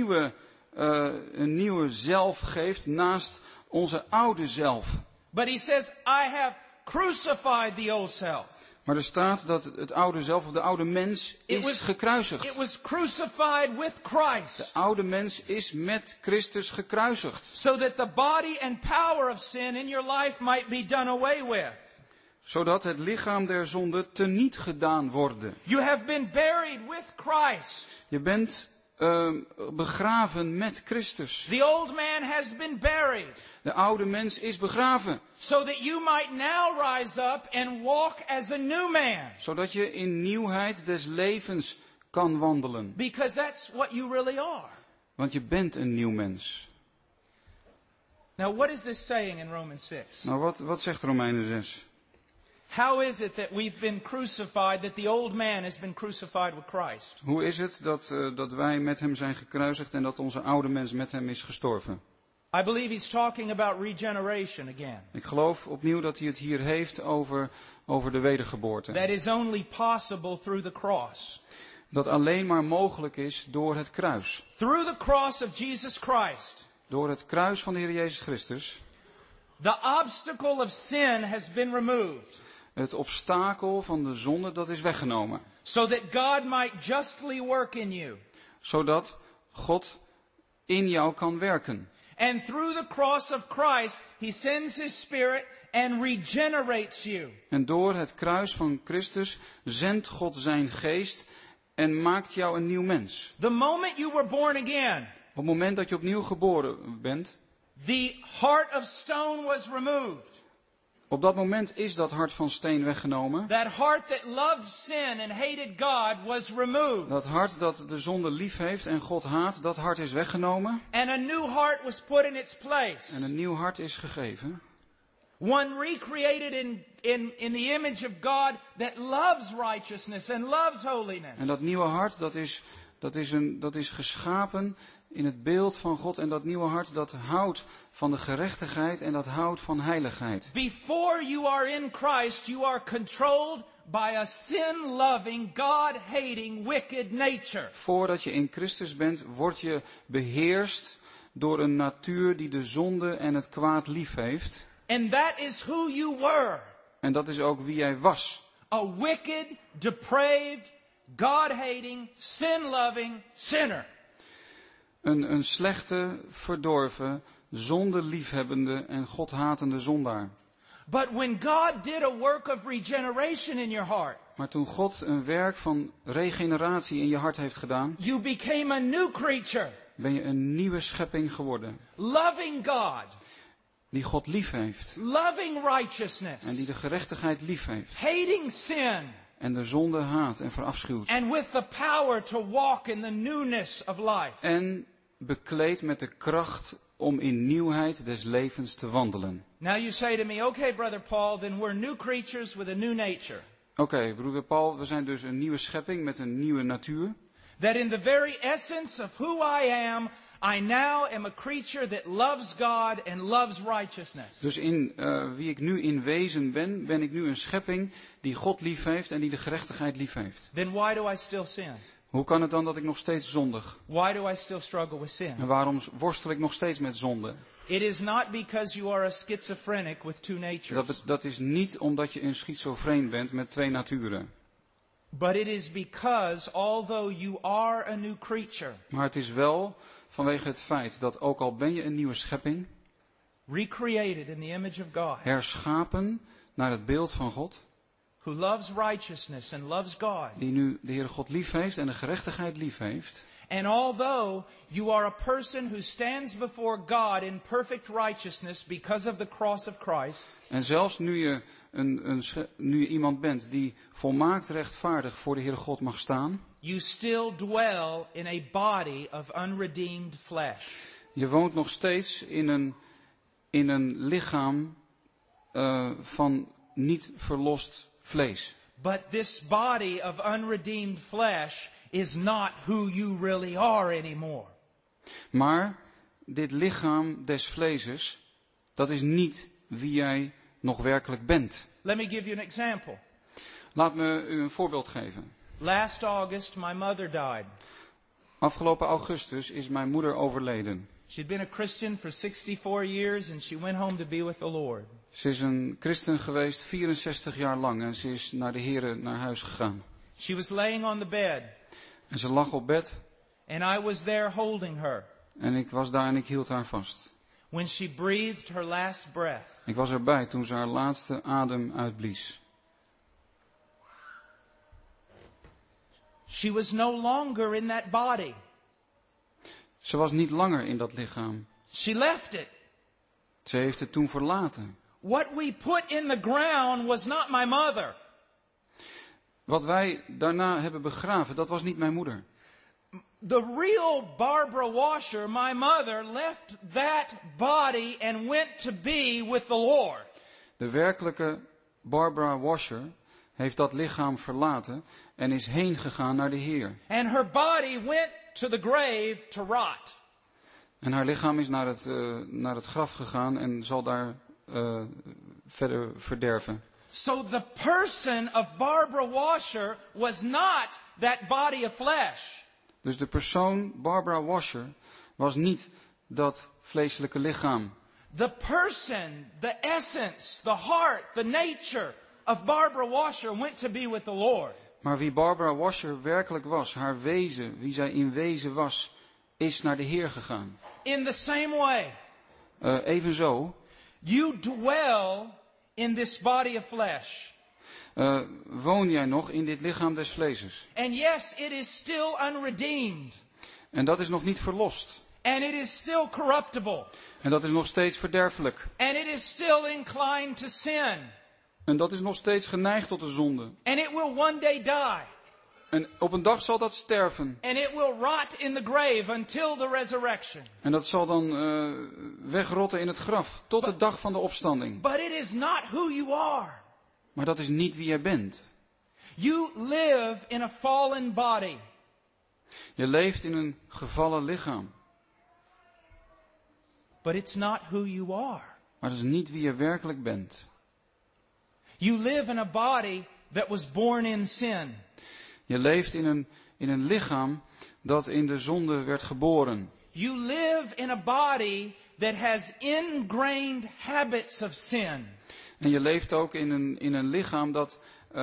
nieuwe zelf geeft naast onze oude zelf. But he says, I have crucified the old self. Maar er staat dat het oude zelf, of de oude mens, is gekruisigd. It was crucified with Christ. De oude mens is met Christus gekruisigd. So that the body and power of sin in your life might be done away with. Zodat het lichaam der zonde teniet gedaan worden. You have been buried with Christ. Je bent begraven met Christus. The old man has been buried. De oude mens is begraven. So that you might now rise up and walk as a new man. Zodat je in nieuwheid des levens kan wandelen. Because that's what you really are. Want je bent een nieuw mens. Now what is this saying in Romans 6? Nou, wat zegt Romeinen 6? How is it that we've been crucified, that the old man has been crucified with Christ? Hoe is het dat wij met hem zijn gekruisigd en dat onze oude mens met hem is gestorven? I believe he's talking about regeneration again. Ik geloof opnieuw dat hij het hier heeft over de wedergeboorte. That is only possible through the cross. Dat alleen maar mogelijk is door het kruis. Through the cross of Jesus Christ. Door het kruis van de Heer Jezus Christus. The obstacle of sin has been removed. Het obstakel van de zonde, dat is weggenomen. So that God might justly work in you. Zodat God in jou kan werken. And through the cross of Christ, He sends His Spirit and regenerates you. En door het kruis van Christus zendt God zijn geest en maakt jou een nieuw mens. The moment you were born again, Op het moment dat je opnieuw geboren bent, the heart of stone was removed. op dat moment is dat hart van steen weggenomen. That heart that loved sin and hated God was removed. Dat hart dat de zonde lief heeft en God haat, dat hart is weggenomen. And a new heart was put in its place. En een nieuw hart is gegeven. One recreated in the image of God that loves righteousness and loves holiness. En dat nieuwe hart, dat is geschapen in het beeld van God. En dat nieuwe hart, dat houdt van de gerechtigheid en dat houdt van heiligheid. Before you are in Christ, you are controlled by a sin-loving, God-hating, wicked nature. Voordat je in Christus bent, word je beheerst door een natuur die de zonde en het kwaad lief heeft. And that is who you were. En dat is ook wie jij was. A wicked, depraved, God-hating, sin-loving sinner. Een slechte, verdorven, zonde-liefhebbende en God-hatende zondaar. But when God did a work of regeneration in your heart, Maar toen God een werk van regeneratie in je hart heeft gedaan, you became a new creature, ben je een nieuwe schepping geworden. loving God, Die God lief heeft. loving righteousness, En die de gerechtigheid lief heeft. hating sin, En de zonde haat en verafschuwt. and with the power to walk in the newness of life. En bekleed met de kracht om in nieuwheid des levens te wandelen. Now you say to me, okay, brother Paul, then we're new creatures with a new nature. Oké, broeder Paul, we zijn dus een nieuwe schepping met een nieuwe natuur. That in the very essence of who I now am a creature that loves God and loves righteousness. Dus in wie ik nu in wezen ben, ben ik nu een schepping die God lief heeft en die de gerechtigheid lief heeft. Then why do I still sin? Hoe kan het dan dat ik nog steeds zondig? Why do I still struggle with sin? En waarom worstel ik nog steeds met zonde? It is not because you are a schizophrenic with two natures. Dat is niet omdat je een schizofreen bent met twee naturen. But it is because although you are a new creature, Maar het is wel vanwege het feit dat ook al ben je een nieuwe schepping, recreated in the image of God, herschapen naar het beeld van God, who loves righteousness and loves God. die nu de Heere God lief heeft en de gerechtigheid lief heeft. And although you are a person who stands before God in perfect righteousness because of the cross of Christ, En zelfs nu je iemand bent die volmaakt rechtvaardig voor de Heere God mag staan, you still dwell in a body of unredeemed flesh. je woont nog steeds in een lichaam van niet verlost vlees. But this body of unredeemed flesh is not who you really are anymore. Maar dit lichaam des vleeses, dat is niet wie jij nog werkelijk bent. Let me give you an example. Laat me u een voorbeeld geven. Last August, my mother died. Afgelopen augustus is mijn moeder overleden. She'd been a Christian for 64 years and she went home to be with the Lord. Ze is een christen geweest 64 jaar lang en ze is naar de Heere naar huis gegaan. She was laying on the bed. En ze lag op bed. And I was there holding her. En ik was daar en ik hield haar vast. When she breathed her last breath. Ik was erbij toen ze haar laatste adem uitblies. She was no longer in that body. Ze was niet langer in dat lichaam. She left it. Ze heeft het toen verlaten. What we put in the ground was not my mother. Wat wij daarna hebben begraven, dat was niet mijn moeder. The real Barbara Washer, my mother, left that body and went to be with the Lord. De werkelijke Barbara Washer heeft dat lichaam verlaten en is heen gegaan naar de Heer. And her body went to the grave to rot. En haar lichaam is naar het graf gegaan en zal daar verder verderven. So the person of Barbara Washer was not that body of flesh. Dus de persoon Barbara Washer was niet dat vleeselijke lichaam. The person, the essence, the heart, the nature of Barbara Washer went to be with the Lord. Maar wie Barbara Washer werkelijk was, haar wezen, wie zij in wezen was, is naar de Heer gegaan. In the same way, Evenzo, you dwell in this body of flesh. woon jij nog in dit lichaam des vleeses. And yes, it is still unredeemed. En dat is nog niet verlost. And it is still corruptible. En dat is nog steeds verderfelijk. And it is still inclined to sin. En dat is nog steeds geneigd tot de zonde. And it will one day die. En op een dag zal dat sterven. And it will rot in the grave until the resurrection. En dat zal dan wegrotten in het graf, tot de dag van de opstanding. But it is not who you are. Maar dat is niet wie jij bent. You live in a fallen body. Je leeft in een gevallen lichaam. But it's not who you are. Maar dat is niet wie je werkelijk bent. You live in a body that was born in sin. Je leeft in een lichaam dat in de zonde werd geboren. You live in a body that has ingrained habits of sin. En je leeft ook in een lichaam dat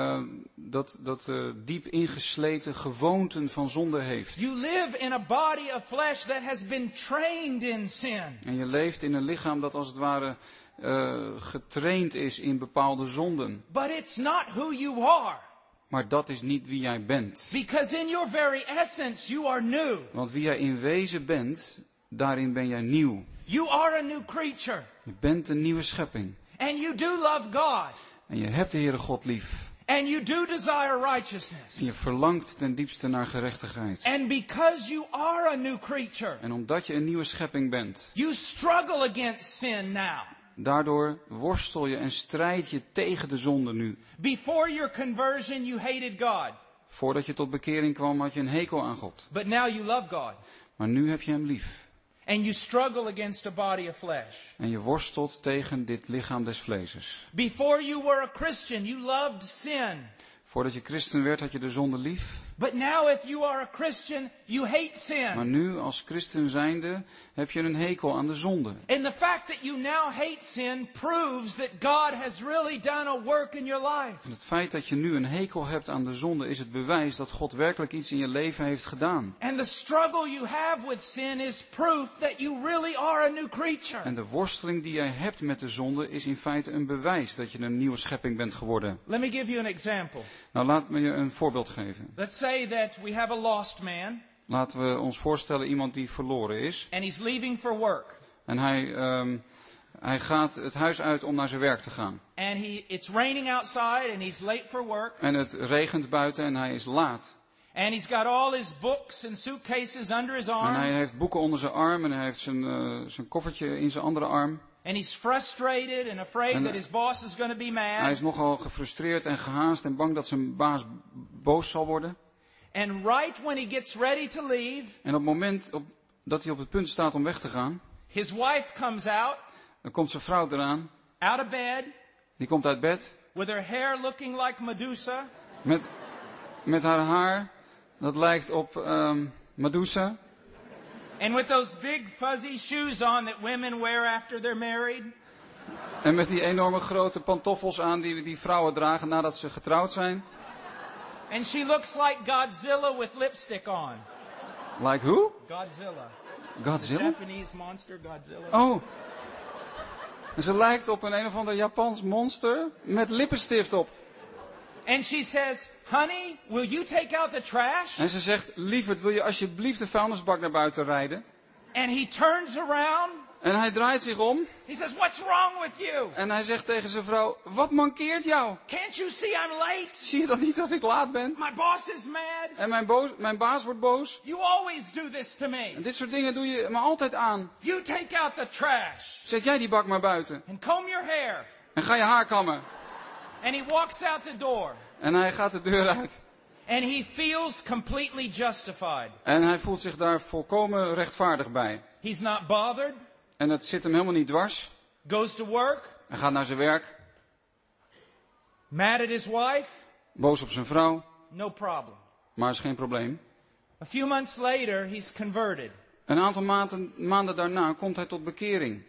diep ingesleten gewoonten van zonde heeft. You live in a body of flesh that has been trained in sin. En je leeft in een lichaam dat als het ware getraind is in bepaalde zonden. But it's not who you are. Maar dat is niet wie jij bent. Because in your very essence you are new. Want wie jij in wezen bent, daarin ben jij nieuw. You are a new creature. Je bent een nieuwe schepping. And you do love God. En je hebt de Heere God lief. And you do desire righteousness. En je verlangt ten diepste naar gerechtigheid. And because you are a new creature. En omdat je een nieuwe schepping bent. You struggle against sin now. Daardoor worstel je en strijd je tegen de zonde nu. Before your conversion you hated God. Voordat je tot bekering kwam had je een hekel aan God. But now you love God. Maar nu heb je hem lief. And you struggle against a body of flesh. En je worstelt tegen dit lichaam des vleeses. Before you were a Christian, you loved sin. Voordat je christen werd had je de zonde lief. But now if you are a Christian, you hate sin. Maar nu als christen zijnde heb je een hekel aan de zonde. And the fact that you now hate sin proves that God has really done a work in your life. En het feit dat je nu een hekel hebt aan de zonde is het bewijs dat God werkelijk iets in je leven heeft gedaan. And the struggle you have with sin is proof that you really are a new creature. En de worsteling die jij hebt met de zonde is in feite een bewijs dat je een nieuwe schepping bent geworden. Let me give you an example. Nou, laat me je een voorbeeld geven. Let's say that we have a lost man. Laten we ons voorstellen iemand die verloren is. And he's leaving for work. En hij gaat het huis uit om naar zijn werk te gaan. And it's raining outside and he's late for work. En het regent buiten en hij is laat. And he's got all his books and suitcases under his En hij arms. heeft boeken onder zijn arm en hij heeft zijn koffertje in zijn andere arm. And he's frustrated and afraid that his boss is going to be mad. Hij is nogal gefrustreerd en gehaast en bang dat zijn baas boos zal worden. And right when he gets ready to leave, En op het moment dat hij op het punt staat om weg te gaan, his wife comes out dan komt zijn vrouw eraan. of bed, Die komt uit bed with her hair looking like Medusa, met haar haar, dat lijkt op Medusa. and with those big fuzzy shoes on that women wear after they're married. En met die enorme grote pantoffels aan die vrouwen dragen nadat ze getrouwd zijn. And she looks like Godzilla with lipstick on. Like who? Godzilla. Godzilla? Japanese monster Godzilla. Oh. En ze lijkt op een of ander Japans monster met lippenstift op. And she says, honey, will you take out the trash? En ze zegt, lieverd, wil je alsjeblieft de vuilnisbak naar buiten rijden? And he turns around. En hij draait zich om. He says, what's wrong with you? En hij zegt tegen zijn vrouw, wat mankeert jou? Can't you see I'm late? Zie je dat niet dat ik laat ben? My boss is mad. En mijn baas wordt boos. You always do this to me. En dit soort dingen doe je me altijd aan. You take out the trash. Zet jij die bak maar buiten. And comb your hair. En ga je haar kammen. And he walks out the door. En hij gaat de deur uit. And he feels completely justified. En hij voelt zich daar volkomen rechtvaardig bij. He's not bothered. En het zit hem helemaal niet dwars. Goes to work. Hij gaat naar zijn werk. Mad at his wife. Boos op zijn vrouw. No problem. Maar is geen probleem. A few months later, he's converted. Een aantal maanden daarna komt hij tot bekering.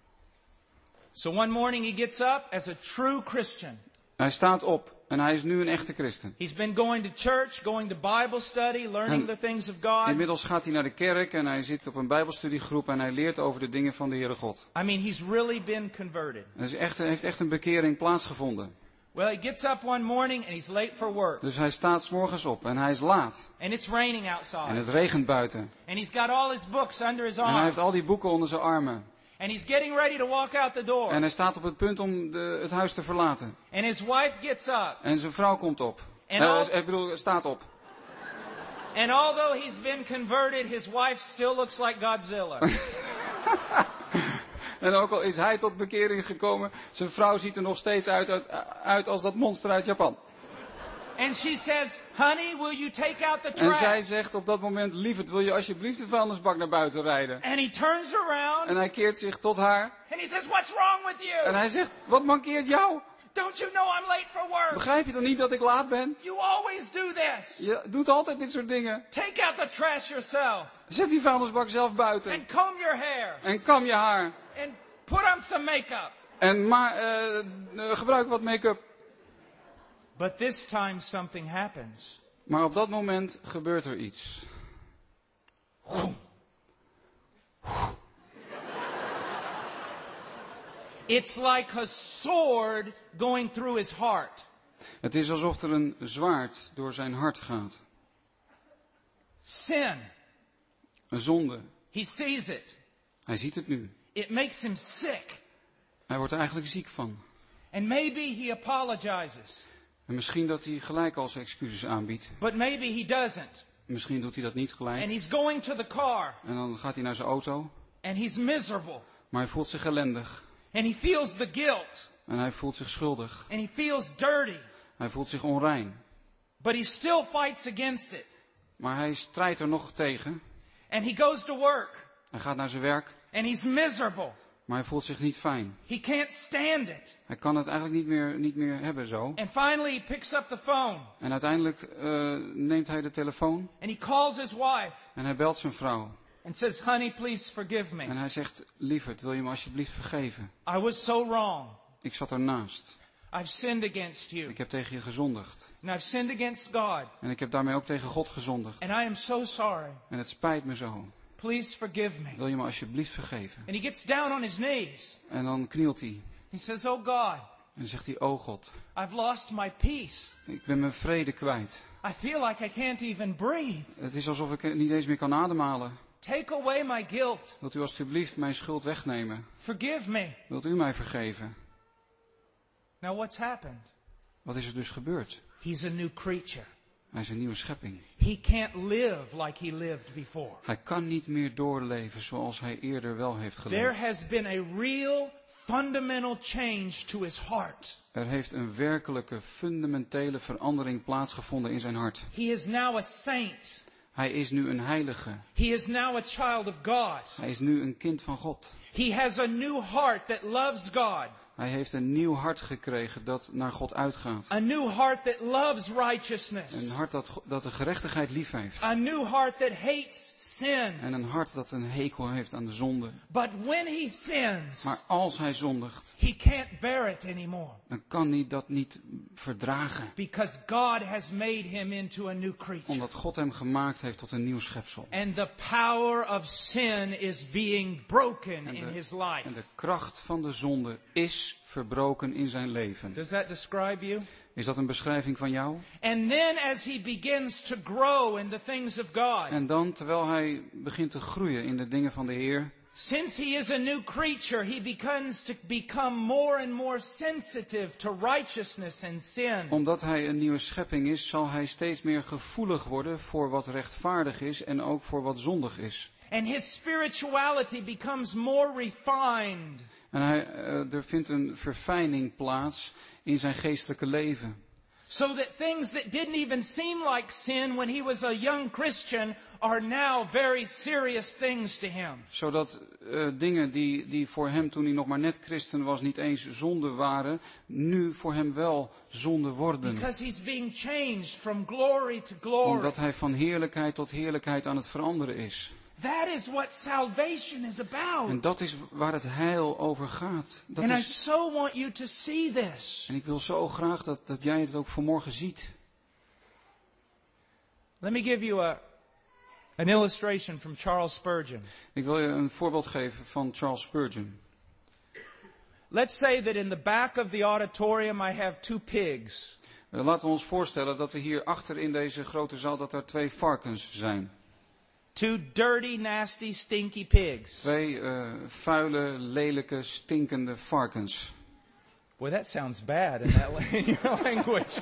So one morning he gets up as a true Christian. Hij staat op en hij is nu een echte christen. He's been going to church, going to Bible study, learning the things of God. Inmiddels gaat hij naar de kerk en hij zit op een bijbelstudiegroep en hij leert over de dingen van de Heere God. I mean, he's really been converted. Er heeft echt een bekering plaatsgevonden. Well, he gets up one morning and he's late for work. Dus hij staat 's morgens op en hij is laat. And it's raining En outside. het regent buiten. And he's got all his books under his En hij arm. heeft al die boeken onder zijn armen. And he's getting ready to walk out the door. En hij staat op het punt om het huis te verlaten. And his wife gets up. En zijn vrouw komt op. Staat op. And although he's been converted, his wife still looks like Godzilla. En ook al is hij tot bekering gekomen, zijn vrouw ziet er nog steeds uit als dat monster uit Japan. And she says, honey, will you take out the En trash? zij zegt op dat moment, lieverd, wil je alsjeblieft de vuilnisbak naar buiten rijden? And he turns around. En hij keert zich tot haar. And he says, what's wrong with you? En hij zegt, wat mankeert jou? Don't you know I'm late for work? Begrijp je dan niet dat ik laat ben? You always do this. Je doet altijd dit soort dingen. Take out the trash yourself. Zet die vuilnisbak zelf buiten. And comb your hair. En kam je haar. And put on some makeup. En gebruik wat make-up. But this time something happens. Maar op dat moment gebeurt er iets. It's like a sword going through his heart. Het is alsof er een zwaard door zijn hart gaat. Sin. Een zonde. He sees it. Hij ziet het nu. It makes him sick. Hij wordt er eigenlijk ziek van. And maybe he apologizes. En misschien dat hij gelijk al zijn excuses aanbiedt. But maybe he doesn't. Misschien doet hij dat niet gelijk. And he's going to the car. En dan gaat hij naar zijn auto. And he's miserable. Maar hij voelt zich ellendig. And he feels the guilt. En hij voelt zich schuldig. And he feels dirty. Hij voelt zich onrein. But he still fights against it. Maar hij strijdt er nog tegen. And he goes to work. Hij gaat naar zijn werk. And he's miserable. Maar hij voelt zich niet fijn. He can't stand it. Hij kan het eigenlijk niet meer hebben zo. And finally he picks up the phone. En uiteindelijk neemt hij de telefoon. And he calls his wife. En hij belt zijn vrouw. And says, honey, please forgive me. En hij zegt, lieverd, wil je me alsjeblieft vergeven? I was so wrong. Ik zat ernaast. I've sinned against you. Ik heb tegen je gezondigd. And I've sinned against God. En ik heb daarmee ook tegen God gezondigd. And I am so sorry. En het spijt me zo. Please forgive me. Wil je me alsjeblieft vergeven? And he gets down on his knees. En dan knielt hij. He says, oh God, En dan zegt hij, oh God, I've lost my peace. ik ben mijn vrede kwijt. I feel like I can't even breathe. Het is alsof ik niet eens meer kan ademhalen. Take away my guilt. Wilt u alsjeblieft mijn schuld wegnemen? Forgive me. Wilt u mij vergeven? Now what's happened? Wat is er dus gebeurd? He's a new creature. Hij is een nieuwe schepping. He can't live like he lived before. Hij kan niet meer doorleven zoals hij eerder wel heeft There geleefd. has been a real fundamental change to his heart. Er heeft een werkelijke fundamentele verandering plaatsgevonden in zijn hart. He is now a saint. Hij is nu een heilige. He is now a child of God. Hij is nu een kind van God. He has a new heart that loves God. Hij heeft een nieuw hart gekregen dat naar God uitgaat. A new heart that loves righteousness. Een hart dat de gerechtigheid lief heeft. A new heart that hates sin. En een hart dat een hekel heeft aan de zonde. But when he sins, Maar als hij zondigt, he can't bear it anymore. dan kan hij dat niet verdragen. Because God has made him into a new creature. Omdat God hem gemaakt heeft tot een nieuw schepsel. And the power of sin is being broken in his life. En de kracht van de zonde is verbroken in zijn leven. Does that describe you? Is dat een beschrijving van jou? And then as he begins to grow in the things of God, En dan, terwijl hij begint te groeien in de dingen van de Heer, since he is a new creature, he begins to become more and more sensitive to righteousness and sin. omdat hij een nieuwe schepping is, zal hij steeds meer gevoelig worden voor wat rechtvaardig is en ook voor wat zondig is. And his spirituality becomes more refined. En er vindt een verfijning plaats in zijn geestelijke leven. So that things that didn't even seem like sin when he was a young Christian are now very serious things to him. Zodat dingen die voor hem toen hij nog maar net christen was niet eens zonde waren, nu voor hem wel zonde worden. Because he's being changed from glory to glory. Omdat hij van heerlijkheid tot heerlijkheid aan het veranderen is. That is what salvation is about. En dat is waar het heil over gaat. And I so want you to see this. En ik wil zo graag dat jij het ook vanmorgen ziet. Let me give you an illustration from Charles Spurgeon. Ik wil je een voorbeeld geven van Charles Spurgeon. Let's say that in the back of the auditorium I have 2 pigs. Laten we ons voorstellen dat we hier achter in deze grote zaal dat er 2 varkens zijn. 2 dirty, nasty, stinky pigs. 2 vuile, lelijke, stinkende varkens. Boy, that sounds bad in your language.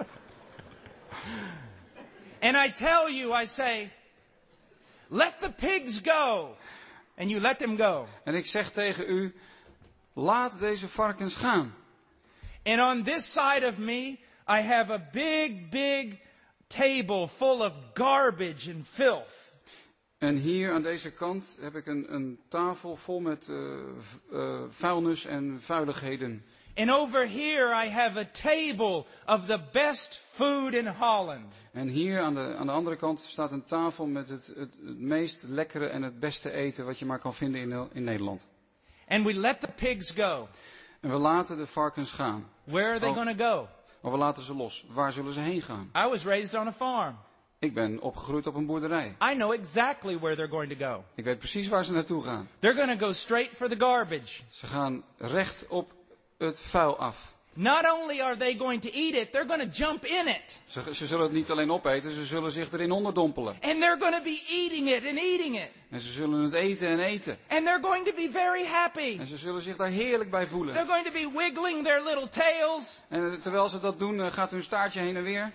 And I tell you, I say, let the pigs go. And you let them go. En ik zeg tegen u, laat deze varkens gaan. And on this side of me, I have a big table full of garbage and filth. En hier aan deze kant heb ik een tafel vol met vuilnis en vuiligheden. And over here I have a table of the best food in Holland. En hier aan de andere kant staat een tafel met het meest lekkere en het beste eten wat je maar kan vinden in Nederland. And we let the pigs go. En we laten de varkens gaan. Where are they going to go? Of we laten ze los. Waar zullen ze heen gaan? I was raised on a farm. Ik ben opgegroeid op een boerderij. I know exactly where they're going to go. Ik weet precies waar ze naartoe gaan. They're going to go straight for the garbage. Ze gaan recht op het vuil af. Not only are they going to eat it, they're going to jump in it. Ze zullen het niet alleen opeten, ze zullen zich erin onderdompelen. And they're going to be eating it and eating it. En ze zullen het eten en eten. And they're going to be very happy. En ze zullen zich daar heerlijk bij voelen. They're going to be wiggling their little tails. En terwijl ze dat doen, gaat hun staartje heen en weer.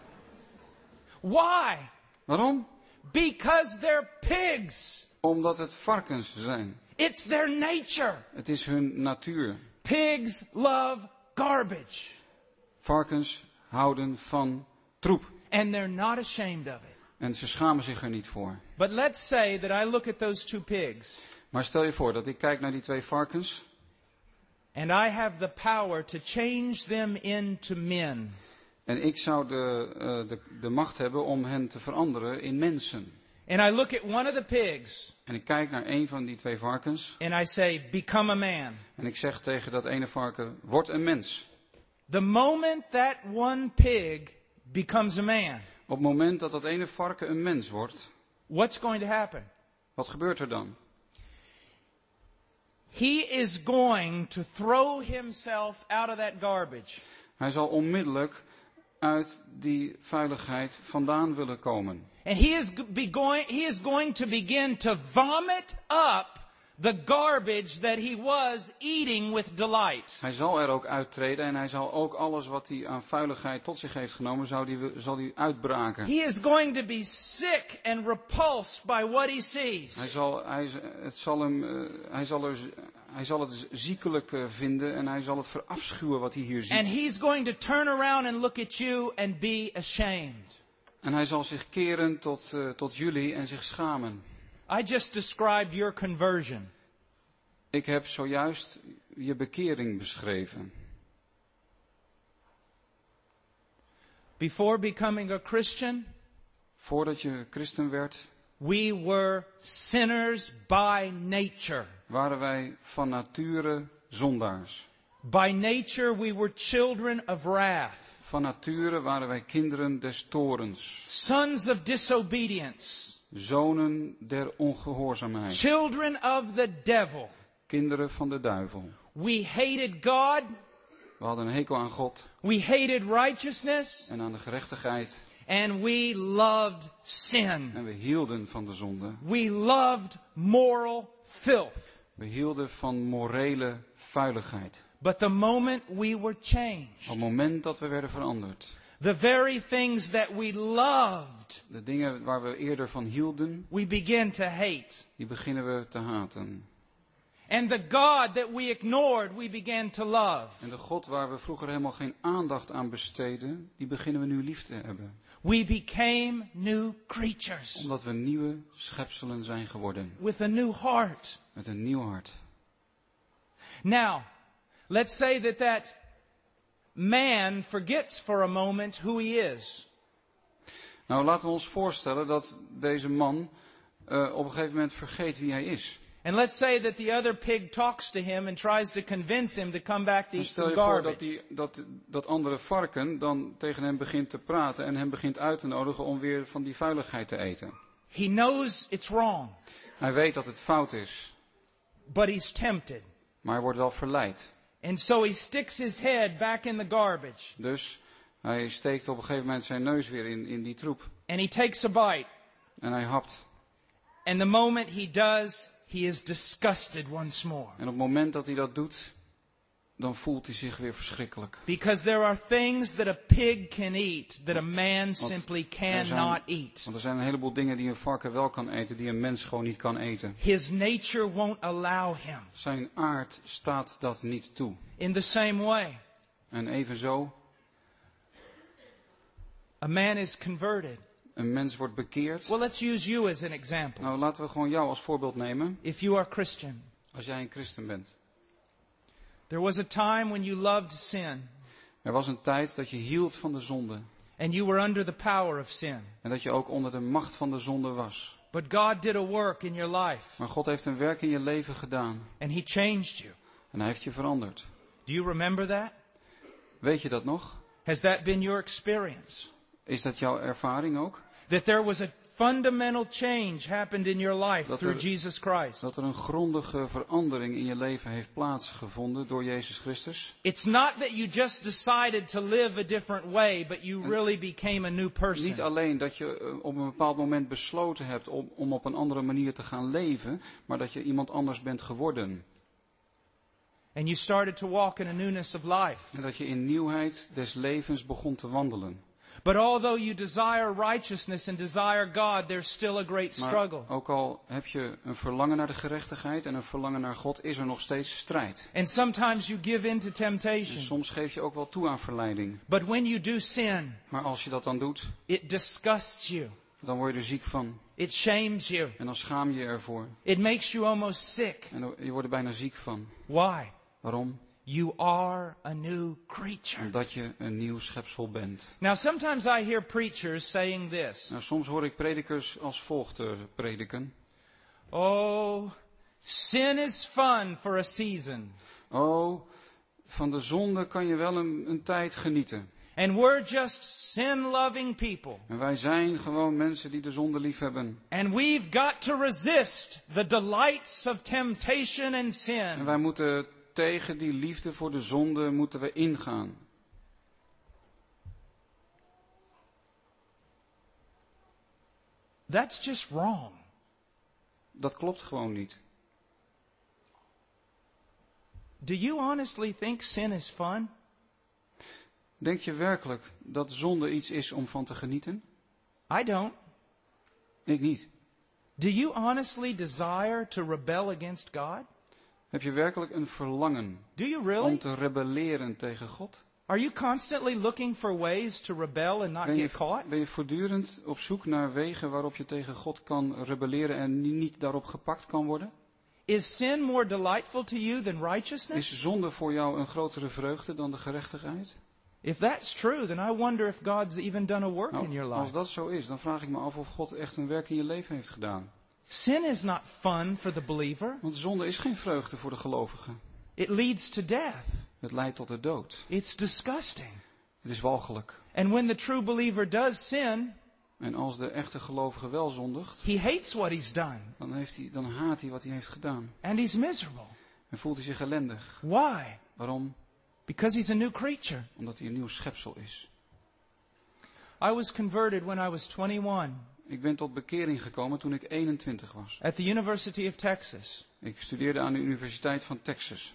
Why? Waarom? Because they're pigs. Omdat het varkens zijn. It's their nature. Het is hun natuur. Pigs love garbage. Varkens houden van troep. And they're not ashamed of it. En ze schamen zich er niet voor. But let's say that I look at those two pigs. Maar stel je voor dat ik kijk naar die 2 varkens. And I have the power to change them into men. En ik zou de macht hebben om hen te veranderen in mensen. And I look at one of the pigs. En ik kijk naar een van die 2 varkens. And I say, become a man. En ik zeg tegen dat ene varken, word een mens. The moment that one pig becomes a man, Op het moment dat dat ene varken een mens wordt, what's going to happen? wat gebeurt er dan? He is going to throw himself out of that garbage. Hij zal onmiddellijk uit die vuiligheid vandaan willen komen. And he is going to begin to vomit up the garbage that he was eating with delight. Hij zal er ook uittreden en hij zal ook alles wat hij aan vuiligheid tot zich heeft genomen, zal hij uitbraken. He is going to be sick and repulsed by what he sees. Hij zal het ziekelijk vinden en hij zal het verafschuwen wat hij hier ziet. And he's going to turn around and look at you and be ashamed. En hij zal zich keren tot jullie en zich schamen. I just described your conversion. Ik heb zojuist je bekering beschreven. Before becoming a Christian, Voordat je christen werd, we were sinners by nature. waren wij van nature zondaars. By nature we were children of wrath. Van nature waren wij kinderen des toorns. Sons of disobedience. Zonen der ongehoorzaamheid. Children of the devil. Kinderen van de duivel. We hated God. We hadden een hekel aan God We hated righteousness. en aan de gerechtigheid. And we loved sin. En we hielden van de zonde. We loved moral filth. We hielden van morele vuiligheid. But the moment we were changed, Op het moment dat we werden veranderd. the very things that we loved, De dingen waar we eerder van hielden, we begin to hate. die beginnen we te haten. And the God that we ignored, we began to love. En de God waar we vroeger helemaal geen aandacht aan besteden, die beginnen we nu lief te hebben. We became new creatures Omdat we nieuwe schepselen zijn geworden. with a new heart. Met een nieuw hart. Now, let's say that man forgets for a moment who he is. Nou, laten we ons voorstellen dat deze man op een gegeven moment vergeet wie hij is. And let's say that the other pig talks to him and tries to convince him to come back to En eat stel some je voor garbage. dat andere varken dan tegen hem begint te praten en hem begint uit te nodigen om weer van die vuiligheid te eten. He knows it's wrong, Hij weet dat het fout is, but he's tempted. maar hij wordt wel verleid. And so he sticks his head back in the garbage. Dus hij steekt op een gegeven moment zijn neus weer in die troep. And he takes a bite. En hij hapt. And the moment he does, he is disgusted once more. En op het moment dat hij dat doet, dan voelt hij zich weer verschrikkelijk. Because there are things that a pig can eat that a man simply cannot eat. Want er zijn een heleboel dingen die een varken wel kan eten, die een mens gewoon niet kan eten. His nature won't allow him. Zijn aard staat dat niet toe. In the same way, En evenzo, a man is converted. een mens wordt bekeerd. Well, let's use you as an example. Nou, laten we gewoon jou als voorbeeld nemen. If you are Christian, Als jij een christen bent. there was a time when you loved sin Er was een tijd dat je hield van de zonde. and you were under the power of sin. En dat je ook onder de macht van de zonde was. But God did a work in your life Maar God heeft een werk in je leven gedaan. and He changed you. En hij heeft je veranderd. Do you remember that? Weet je dat nog? Has that been your experience? Is dat jouw ervaring ook? That there was a fundamental change happened in your life through Jesus Christ. Dat er een grondige verandering in je leven heeft plaatsgevonden door Jezus Christus. It's not that you just decided to live a different way, but you really became a new Niet person. alleen dat je op een bepaald moment besloten hebt om op een andere manier te gaan leven, maar dat je iemand anders bent geworden. And you started to walk in a newness of life. En dat je in nieuwheid des levens begon te wandelen. But although you desire righteousness and desire God, there's still a great struggle. Maar ook al heb je een verlangen naar de gerechtigheid en een verlangen naar God, is er nog steeds strijd. And sometimes you give in to En temptation. soms geef je ook wel toe aan verleiding. But when you do sin, Maar als je dat dan doet, it disgusts you. dan word je er ziek van. It shames you. En dan schaam je je ervoor. It makes you almost sick. En je wordt er bijna ziek van. Why? Waarom? You are a new creature. Omdat je een nieuw schepsel bent. Now sometimes I hear preachers saying this. Nou, soms hoor ik predikers als volgt prediken. Oh, sin is fun for a season. Oh, van de zonde kan je wel een tijd genieten. And we're just sin-loving people. En wij zijn gewoon mensen die de zonde lief hebben. And we've got to resist the delights of temptation and En sin. wij moeten tegen die liefde voor de zonde moeten we ingaan. That's just wrong. Dat klopt gewoon niet. Do you honestly think sin is fun? Denk je werkelijk dat zonde iets is om van te genieten? I don't. Ik niet. Do you honestly desire to rebel against God? Heb je werkelijk een verlangen Do you om really? te rebelleren tegen God? Are you constantly looking for ways to rebel and not get caught? Ben je voortdurend op zoek naar wegen waarop je tegen God kan rebelleren en niet daarop gepakt kan worden? Is sin more delightful to you than righteousness? Is zonde voor jou een grotere vreugde dan de gerechtigheid? If that's true, then I wonder if God's even done a work in your Als life. dat zo is, dan vraag ik me af of God echt een werk in je leven heeft gedaan. Sin is not fun for the believer. Want zonde is geen vreugde voor de gelovige. It leads to death. Het leidt tot de dood. It's disgusting. Het is walgelijk. And when the true believer does sin, En als de echte gelovige wel zondigt, he hates what he's done. dan haat hij wat hij heeft gedaan. And he's miserable. En voelt hij zich ellendig. Why? Waarom? Because he's a new creature. Omdat hij een nieuw schepsel is. I was converted when I was 21 Ik ben tot bekering gekomen toen ik 21 was. at the University of Texas. Ik studeerde aan de Universiteit van Texas.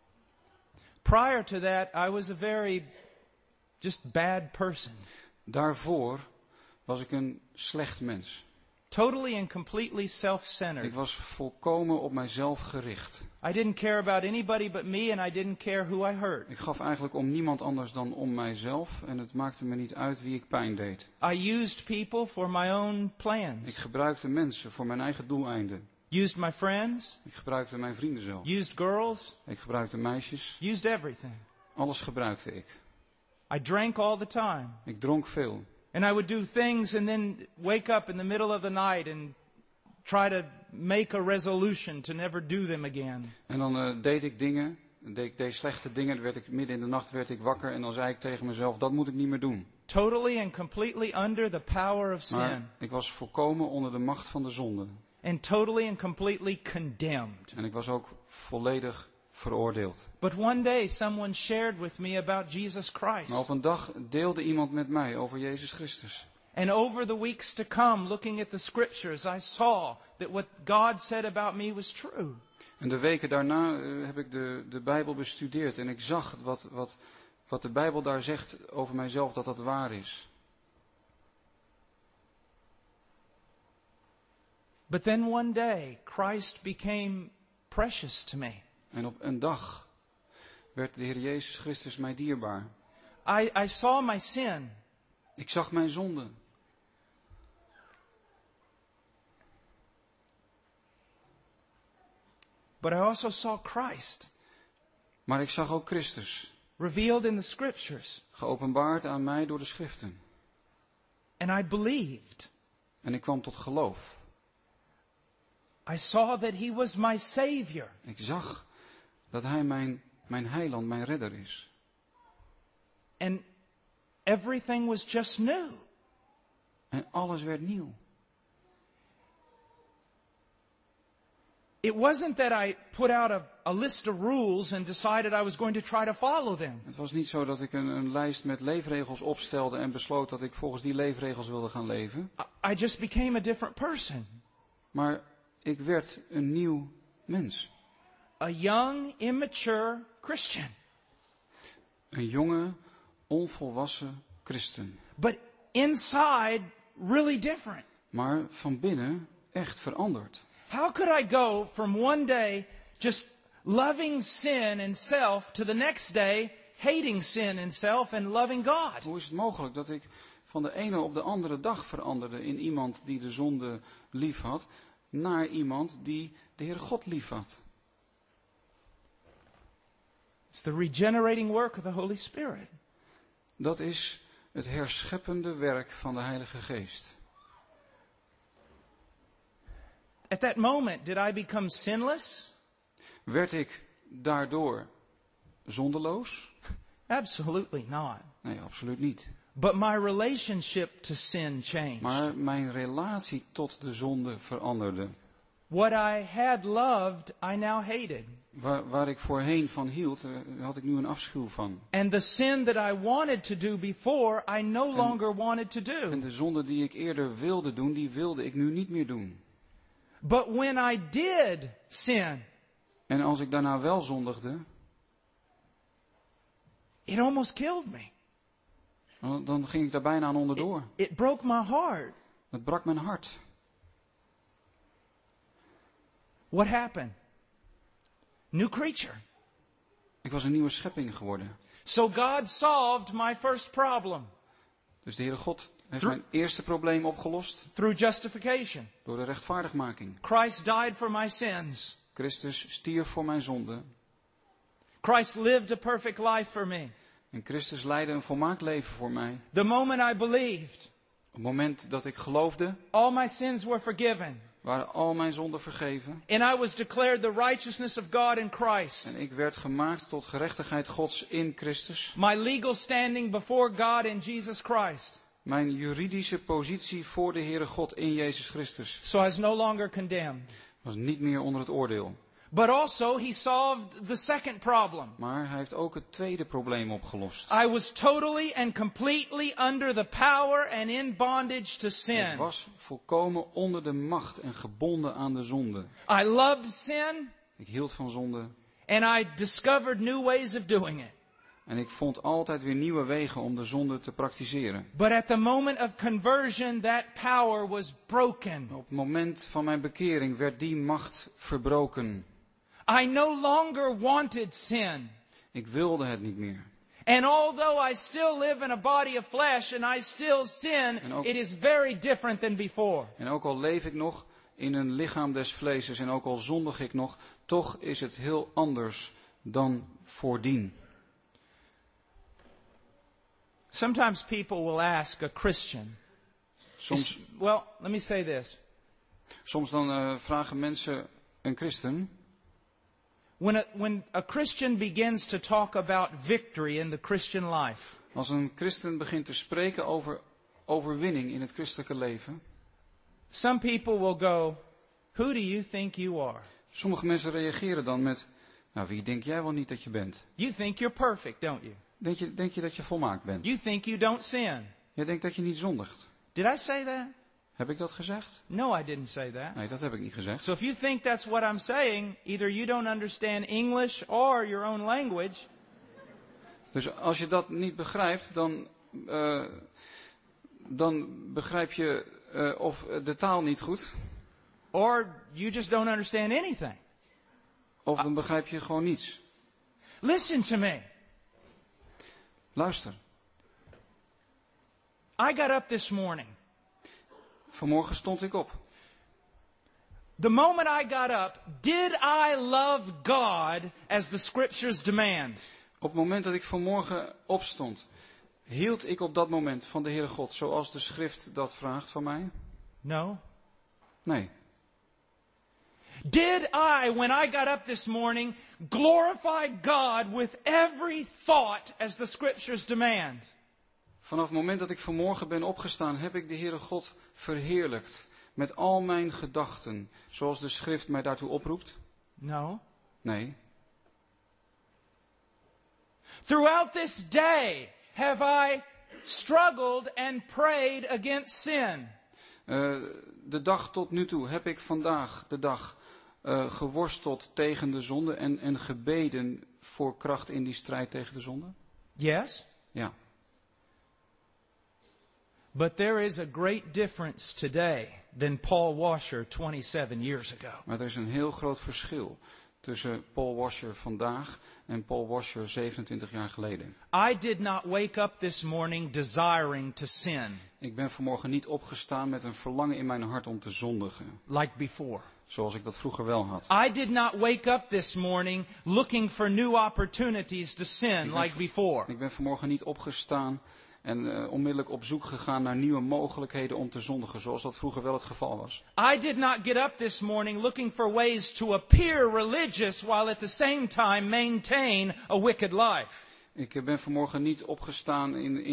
Prior to that, I was a very just bad person. Daarvoor was ik een slecht mens. Totally and completely Ik self-centered. was volkomen op mijzelf gericht. I didn't care about anybody but me, and I didn't care who I hurt. Ik gaf eigenlijk om niemand anders dan om mijzelf en het maakte me niet uit wie ik pijn deed. I used people for my own Ik plans. gebruikte mensen voor mijn eigen doeleinden. Used my friends. Ik gebruikte mijn vrienden zelf. Used girls. Ik gebruikte meisjes. Used everything. Alles gebruikte ik. I drank all the time. Ik dronk veel. And I would do things and then wake up in the middle of the night and try to make a resolution to never do them again. En dan deed ik dingen. Ik deed slechte dingen. Midden in de nacht werd ik wakker en dan zei ik tegen mezelf, dat moet ik niet meer doen. Totally and completely under the power of sin. Maar ik was volkomen onder de macht van de zonde. And totally and completely condemned. En ik was ook volledig veroordeeld. But one day someone shared with me about Jesus Christ. Maar op een dag deelde iemand met mij over Jezus Christus. And over the weeks to come, looking at the scriptures, I saw that what God said about me was true. En de weken daarna heb ik de Bijbel bestudeerd. En ik zag wat de Bijbel daar zegt over mijzelf, dat dat waar is. But then one day, Christ became precious to me. En op een dag werd de Heer Jezus Christus mij dierbaar. I saw my sin. Ik zag mijn zonde. But I also saw Christ. Maar ik zag ook Christus. Revealed in the scriptures. Geopenbaard aan mij door de schriften. And I believed. En ik kwam tot geloof. I saw that he was my savior. Ik zag dat hij mijn heiland, mijn redder is. And everything was just new. En alles werd nieuw. It wasn't that I put out a list of rules and decided I was going to try to follow them. Het was niet zo dat ik een lijst met leefregels opstelde en besloot dat ik volgens die leefregels wilde gaan leven. I just became a different person. Maar ik werd een nieuw mens. A young, immature Christian. Een jonge, onvolwassen christen. But inside really different. Maar van binnen echt veranderd. How could I go from one day just loving sin and self to the next day hating sin and self and loving God? Hoe is het mogelijk dat ik van de ene op de andere dag veranderde in iemand die de zonde lief had, naar iemand die de Heere God lief had? It's the regenerating work of the Holy Spirit. Dat is het herscheppende werk van de Heilige Geest. At that moment, did I become sinless? Werd ik daardoor zondeloos? Absolutely not. Nee, absoluut niet. But my relationship to sin changed. Maar mijn relatie tot de zonde veranderde. What I had loved, I now hated. Waar ik voorheen van hield, had ik nu een afschuw van. And the sin that I wanted to do before, I no longer wanted to En do. de zonde die ik eerder wilde doen, die wilde ik nu niet meer doen. But when I did sin, En als ik daarna wel zondigde, it almost killed me. dan ging ik daar bijna aan onderdoor. It broke my heart. Het brak mijn hart. What happened? New creature. Ik was een nieuwe schepping geworden. So God solved my first problem Dus de Heere God heeft mijn eerste probleem opgelost through justification. door de rechtvaardigmaking. Christ died for my sins. Christus stierf voor mijn zonde. Christ lived a perfect life for me. En Christus leidde een volmaakt leven voor mij. The moment I believed, Op het moment dat ik geloofde, all my sins were forgiven. waren al mijn zonden vergeven. And I was declared the righteousness of God in Christ. En ik werd gemaakt tot gerechtigheid Gods in Christus. My legal standing before God in Jesus Christ. Mijn juridische positie voor de Heere God in Jezus Christus So I was no longer condemned. was niet meer onder het oordeel. But also he solved the second problem. Maar hij heeft ook het tweede probleem opgelost. I was totally and completely under the power and in bondage to Ik sin. was volkomen onder de macht en gebonden aan de zonde. I loved sin Ik hield van zonde. and I discovered new ways of doing it. En ik vond altijd weer nieuwe wegen om de zonde te praktiseren. But at the moment of conversion, that power was broken. Op het moment van mijn bekering werd die macht verbroken. I no longer wanted sin. Ik wilde het niet meer. And although I still live in a body of flesh and I still sin, it is very different than before. En ook al leef ik nog in een lichaam des vleeses en ook al zondig ik nog, toch is het heel anders dan voordien. Sometimes people will ask a Christian. Well, let me say this. Soms dan vragen mensen een christen. When a Christian begins to talk about victory in the Christian life. Als een christen begint te spreken over overwinning in het christelijke leven. Some people will go, who do you think you are? Sommige mensen reageren dan met, nou wie denk jij wel niet dat je bent? You think you're perfect, don't you? Denk je dat je volmaakt bent? You think you don't sin. Jij denkt dat je niet zondigt. Did I say that? Heb ik dat gezegd? No, I didn't say that. Nee, dat heb ik niet gezegd. So if you think that's what I'm saying, either you don't understand English or your own language. Dus als je dat niet begrijpt, dan begrijp je of de taal niet goed. Or you just don't understand anything. Of dan begrijp je gewoon niets. Listen to me. Luister. I got up this morning. Vanmorgen stond ik op. The moment I got up, did I love God as the scriptures demand? Op het moment dat ik vanmorgen opstond, hield ik op dat moment van de Heere God, zoals de schrift dat vraagt van mij? No. Nee. Did I, when I got up this morning, glorify God with every thought as the scriptures demand? Vanaf het moment dat ik vanmorgen ben opgestaan, heb ik de Heere God verheerlijkt met al mijn gedachten, zoals de schrift mij daartoe oproept? No. Nee. Throughout this day have I struggled and prayed against sin. De dag tot nu toe heb ik vandaag de dag geworsteld tegen de zonde en gebeden voor kracht in die strijd tegen de zonde? Yes. Ja. But there is a great difference today than Paul Washer 27 years ago. Maar er is een heel groot verschil tussen Paul Washer vandaag en Paul Washer 27 jaar geleden. I did not wake up this morning desiring to sin Ik ben vanmorgen niet opgestaan met een verlangen in mijn hart om te zondigen, like before. zoals ik dat vroeger wel had. I did not wake up this morning looking for new opportunities to sin like before. Ik ben vanmorgen niet opgestaan en onmiddellijk op zoek gegaan naar nieuwe mogelijkheden om te zondigen, zoals dat vroeger wel het geval was. I did not get up this morning looking for ways to appear religious while at the same time maintain a wicked life. Ik ben vanmorgen niet opgestaan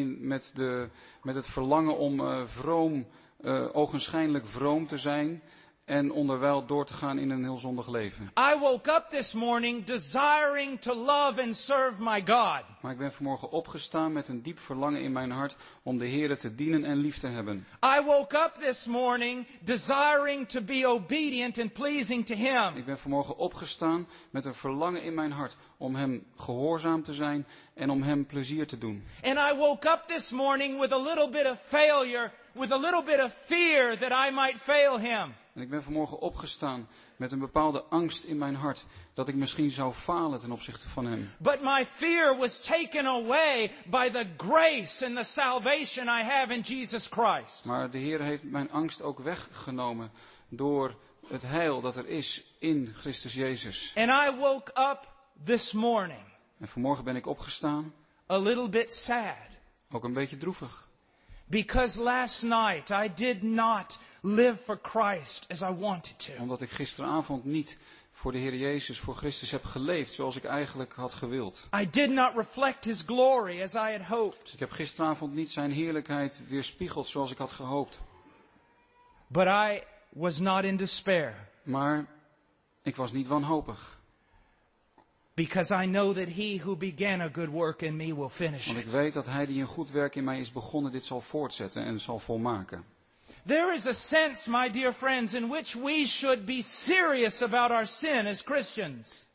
met het verlangen om ogenschijnlijk vroom te zijn en onderwijl door te gaan in een heel zondig leven. I woke up this morning desiring to love and serve my God. Maar ik ben vanmorgen opgestaan met een diep verlangen in mijn hart om de Heere te dienen en lief te hebben. I woke up this morning desiring to be obedient and pleasing to Him. Ik ben vanmorgen opgestaan met een verlangen in mijn hart om Hem gehoorzaam te zijn en om Hem plezier te doen. And I woke up this morning with a little bit of failure, with a little bit of fear that I might fail Him. En ik ben vanmorgen opgestaan met een bepaalde angst in mijn hart dat ik misschien zou falen ten opzichte van Hem. But my fear was taken away by the grace and the salvation I have in Jesus Christ. Maar de Heer heeft mijn angst ook weggenomen door het heil dat er is in Christus Jezus. And I woke up this morning En vanmorgen ben ik opgestaan, a little bit sad. ook een beetje droevig. Because last night I did not live for Christ as I wanted to. Omdat ik gisteravond niet voor de Heer Jezus, voor Christus heb geleefd zoals ik eigenlijk had gewild. I did not reflect His glory as I had hoped. Ik heb gisteravond niet zijn heerlijkheid weerspiegeld zoals ik had gehoopt. But I was not in despair. Maar ik was niet wanhopig. Because I know that He who began a good work in me will finish Want ik it. weet dat Hij die een goed werk in mij is begonnen dit zal voortzetten en zal volmaken. There is a sense, my dear friends, in which we should be serious about our sin as Christians.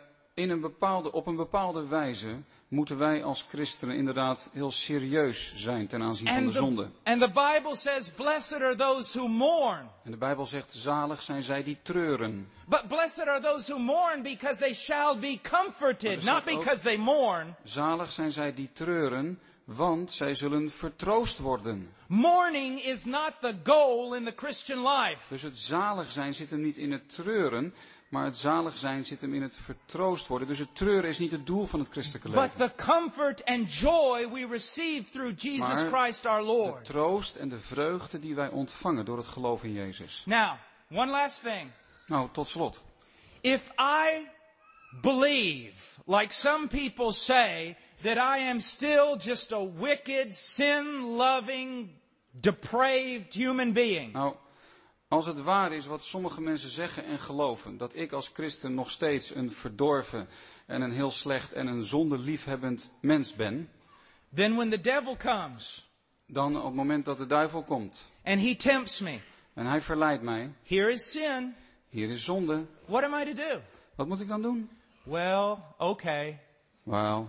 Op een bepaalde wijze moeten wij als christenen inderdaad heel serieus zijn ten aanzien van de zonde. And the Bible says, blessed are those who mourn. En de Bijbel zegt, zalig zijn zij die treuren. But blessed are those who mourn because they shall be comforted, not because they mourn. Zalig zijn zij die treuren, want zij zullen vertroost worden. Mourning is not the goal in the Christian life. Dus het zalig zijn zit hem niet in het treuren, maar het zalig zijn zit hem in het vertroost worden. Dus het treuren is niet het doel van het christelijke But leven. the comfort and joy we receive through Jesus Christ our De Lord. troost en de vreugde die wij ontvangen door het geloof in Jezus. Now, one last thing. Nou, tot slot. If I believe, like some people say, that I am still just a wicked, sin-loving, depraved human being. Nou, als het waar is wat sommige mensen zeggen en geloven, dat ik als christen nog steeds een verdorven en een heel slecht en een zondeliefhebbend mens ben, Then when the devil comes dan op het moment dat de duivel komt and he tempts me, en hij verleidt mij, here is sin, hier is zonde, what am I to do? wat moet ik dan doen? Well, okay, Wel,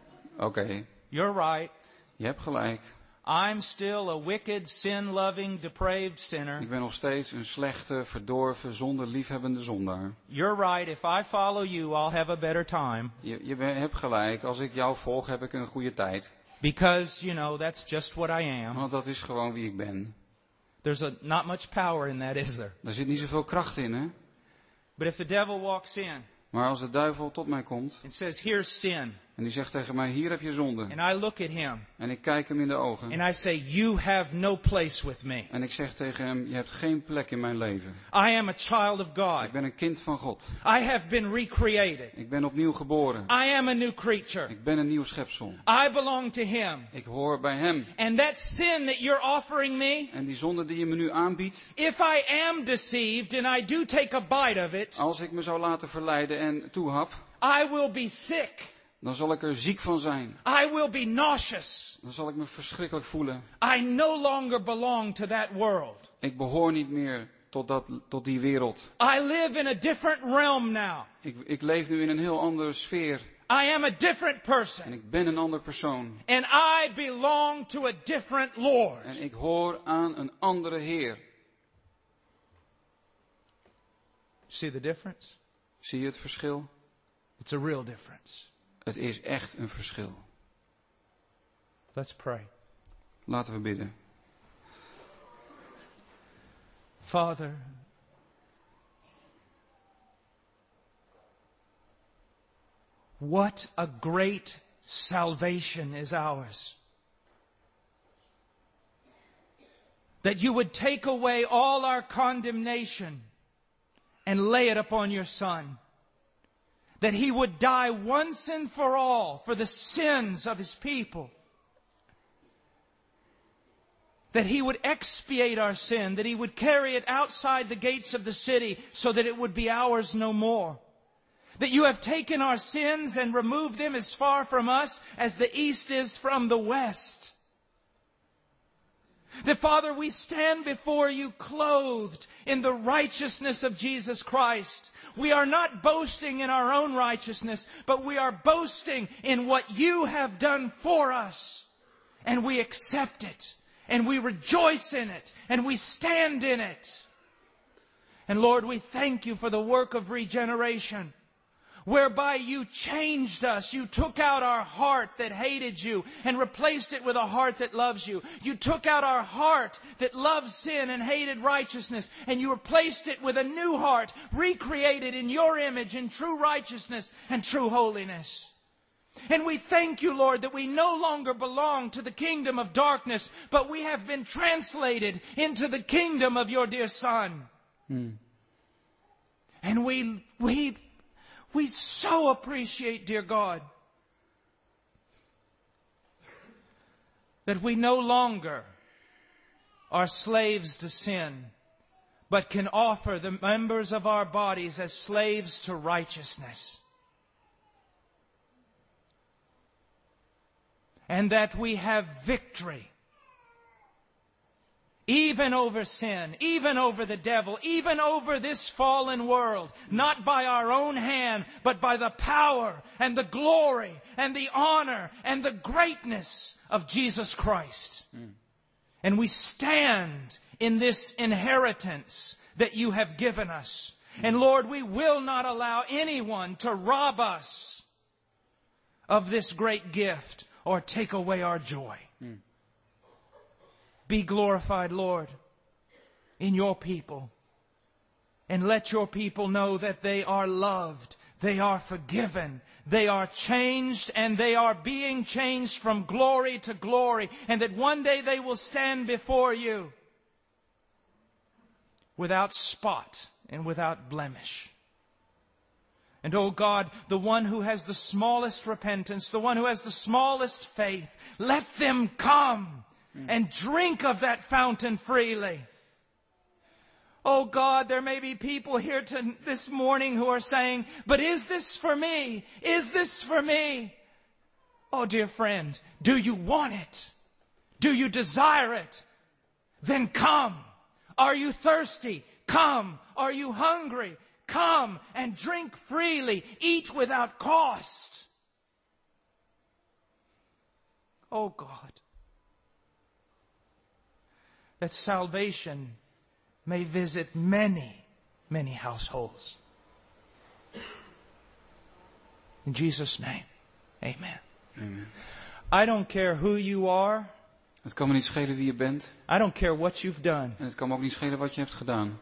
oké, you're right. je hebt gelijk. I'm still a wicked, sin-loving, depraved sinner. Ik ben nog steeds een slechte, verdorven, zondeliefhebbende zondaar. You're right. If I follow you, I'll have a better time. Je hebt gelijk, als ik jou volg heb ik een goede tijd. Because, you know, that's just what I am. Want dat is gewoon wie ik ben. There's not much power in that, is there? Daar zit niet zoveel kracht in, hè? But if the devil walks in Maar als de duivel tot mij komt and says, here's sin, en die zegt tegen mij, hier heb je zonde. and I look at him En ik kijk hem in de ogen. and I say, you have no place with me. En ik zeg tegen hem, je hebt geen plek in mijn leven. I am a child of God. Ik ben een kind van God. I have been recreated. Ik ben opnieuw geboren. I am a new creature. Ik ben een nieuw schepsel. I belong to Him. Ik hoor bij hem. And that sin that you're offering me, En die zonde die je me nu aanbiedt, if I am deceived and I do take a bite of it, als ik me zou laten verleiden en toehap, I will be sick. dan zal ik er ziek van zijn. I will be nauseous. Dan zal ik me verschrikkelijk voelen. I no longer belong to that world. Ik behoor niet meer tot die wereld. I live in a different realm now. Ik leef nu in een heel andere sfeer. I am a different En person. ik ben een ander persoon. And I belong to a different Lord. En ik hoor aan een andere Heer. See the difference? Zie je het verschil? It's a real difference. Het is echt een verschil. Let's pray. Laten we bidden. Father, what a great salvation is ours. That you would take away all our condemnation and lay it upon your Son. That He would die once and for all for the sins of His people. That He would expiate our sin, that He would carry it outside the gates of the city so that it would be ours no more. That you have taken our sins and removed them as far from us as the east is from the west. That, Father, we stand before you clothed in the righteousness of Jesus Christ. We are not boasting in our own righteousness, but we are boasting in what you have done for us. And we accept it. And we rejoice in it. And we stand in it. And Lord, we thank you for the work of regeneration, whereby you changed us. You took out our heart that hated you and replaced it with a heart that loves you. You took out our heart that loved sin and hated righteousness, and you replaced it with a new heart, recreated in your image in true righteousness and true holiness. And we thank you, Lord, that we no longer belong to the kingdom of darkness, but we have been translated into the kingdom of your dear Son. And we so appreciate, dear God, that we no longer are slaves to sin, but can offer the members of our bodies as slaves to righteousness. And that we have victory, even over sin, even over the devil, even over this fallen world, not by our own hand, but by the power and the glory and the honor and the greatness of Jesus Christ. And we stand in this inheritance that you have given us. And Lord, we will not allow anyone to rob us of this great gift or take away our joy. Be glorified, Lord, in your people. And let your people know that they are loved, they are forgiven, they are changed, and they are being changed from glory to glory. And that one day they will stand before you without spot and without blemish. And oh God, the one who has the smallest repentance, the one who has the smallest faith, let them come and drink of that fountain freely. Oh God, there may be people here this morning who are saying, but is this for me? Is this for me? Oh dear friend, do you want it? Do you desire it? Then come. Are you thirsty? Come. Are you hungry? Come and drink freely. Eat without cost. Oh God, that salvation may visit many, many households. In Jesus' name, amen. Amen. I don't care who you are. Het kan me niet schelen wie je bent. I don't care what you've done. En het kan me ook niet schelen wat je hebt gedaan.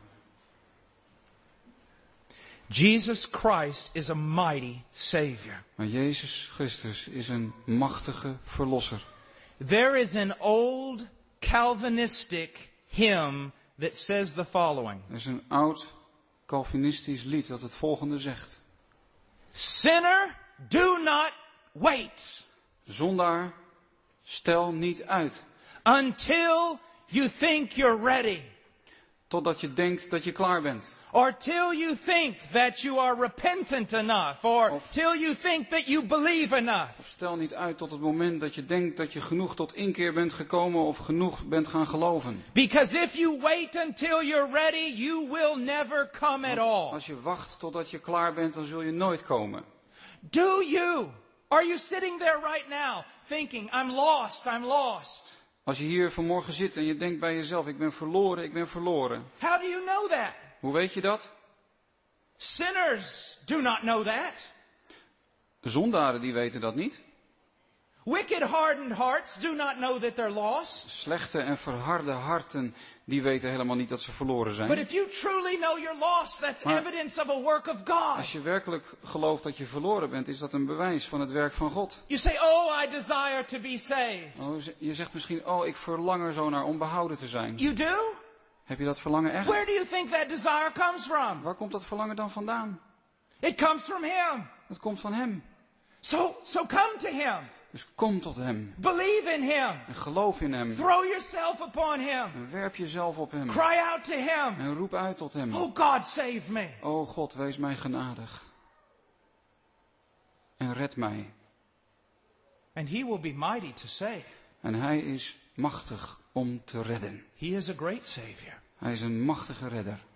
Jesus Christ is a mighty Savior. Maar Jezus Christus is een machtige verlosser. There is an old Calvinistic hymn that says the following. Er is een oud Calvinistisch lied dat het volgende zegt. Sinner, do not wait. Zondaar, stel niet uit. Until you think you're ready. Totdat je denkt dat je klaar bent. Or till you think that you are repentant enough. Or till you think that you believe enough. Of stel niet uit tot het moment dat je denkt dat je genoeg tot inkeer bent gekomen of genoeg bent gaan geloven. Because if you wait until you're ready, you will never come at all. Als je wacht totdat je klaar bent, dan zul je nooit komen. Are you sitting there right now thinking, I'm lost? Als je hier vanmorgen zit en je denkt bij jezelf, ik ben verloren. How do you know that? Hoe weet je dat? Sinners do not know that. Zondaren die weten dat niet. Wicked hardened hearts do not know that they're lost. Slechte en verharde harten, die weten helemaal niet dat ze verloren But zijn. if you truly know you're lost, that's evidence of a work of God. Als je werkelijk gelooft dat je verloren bent, is dat een bewijs van het werk van God. You say, oh, I desire to be saved. Oh, je zegt misschien, ik verlang er zo naar om behouden te zijn. You do? Heb je dat verlangen echt? Where do you think that desire comes from? Waar komt dat verlangen dan vandaan? It comes from Him. Het komt van Hem. So come to Him. Dus kom tot Hem. Believe in Him. En geloof in Hem. Throw yourself upon Him. En werp jezelf op Hem. Cry out to Him. En roep uit tot Hem. Oh God, save me. O God, wees mij genadig. En red mij. And He will be mighty to save. En Hij is machtig om te redden. He is a great Savior. Hij is een machtige redder.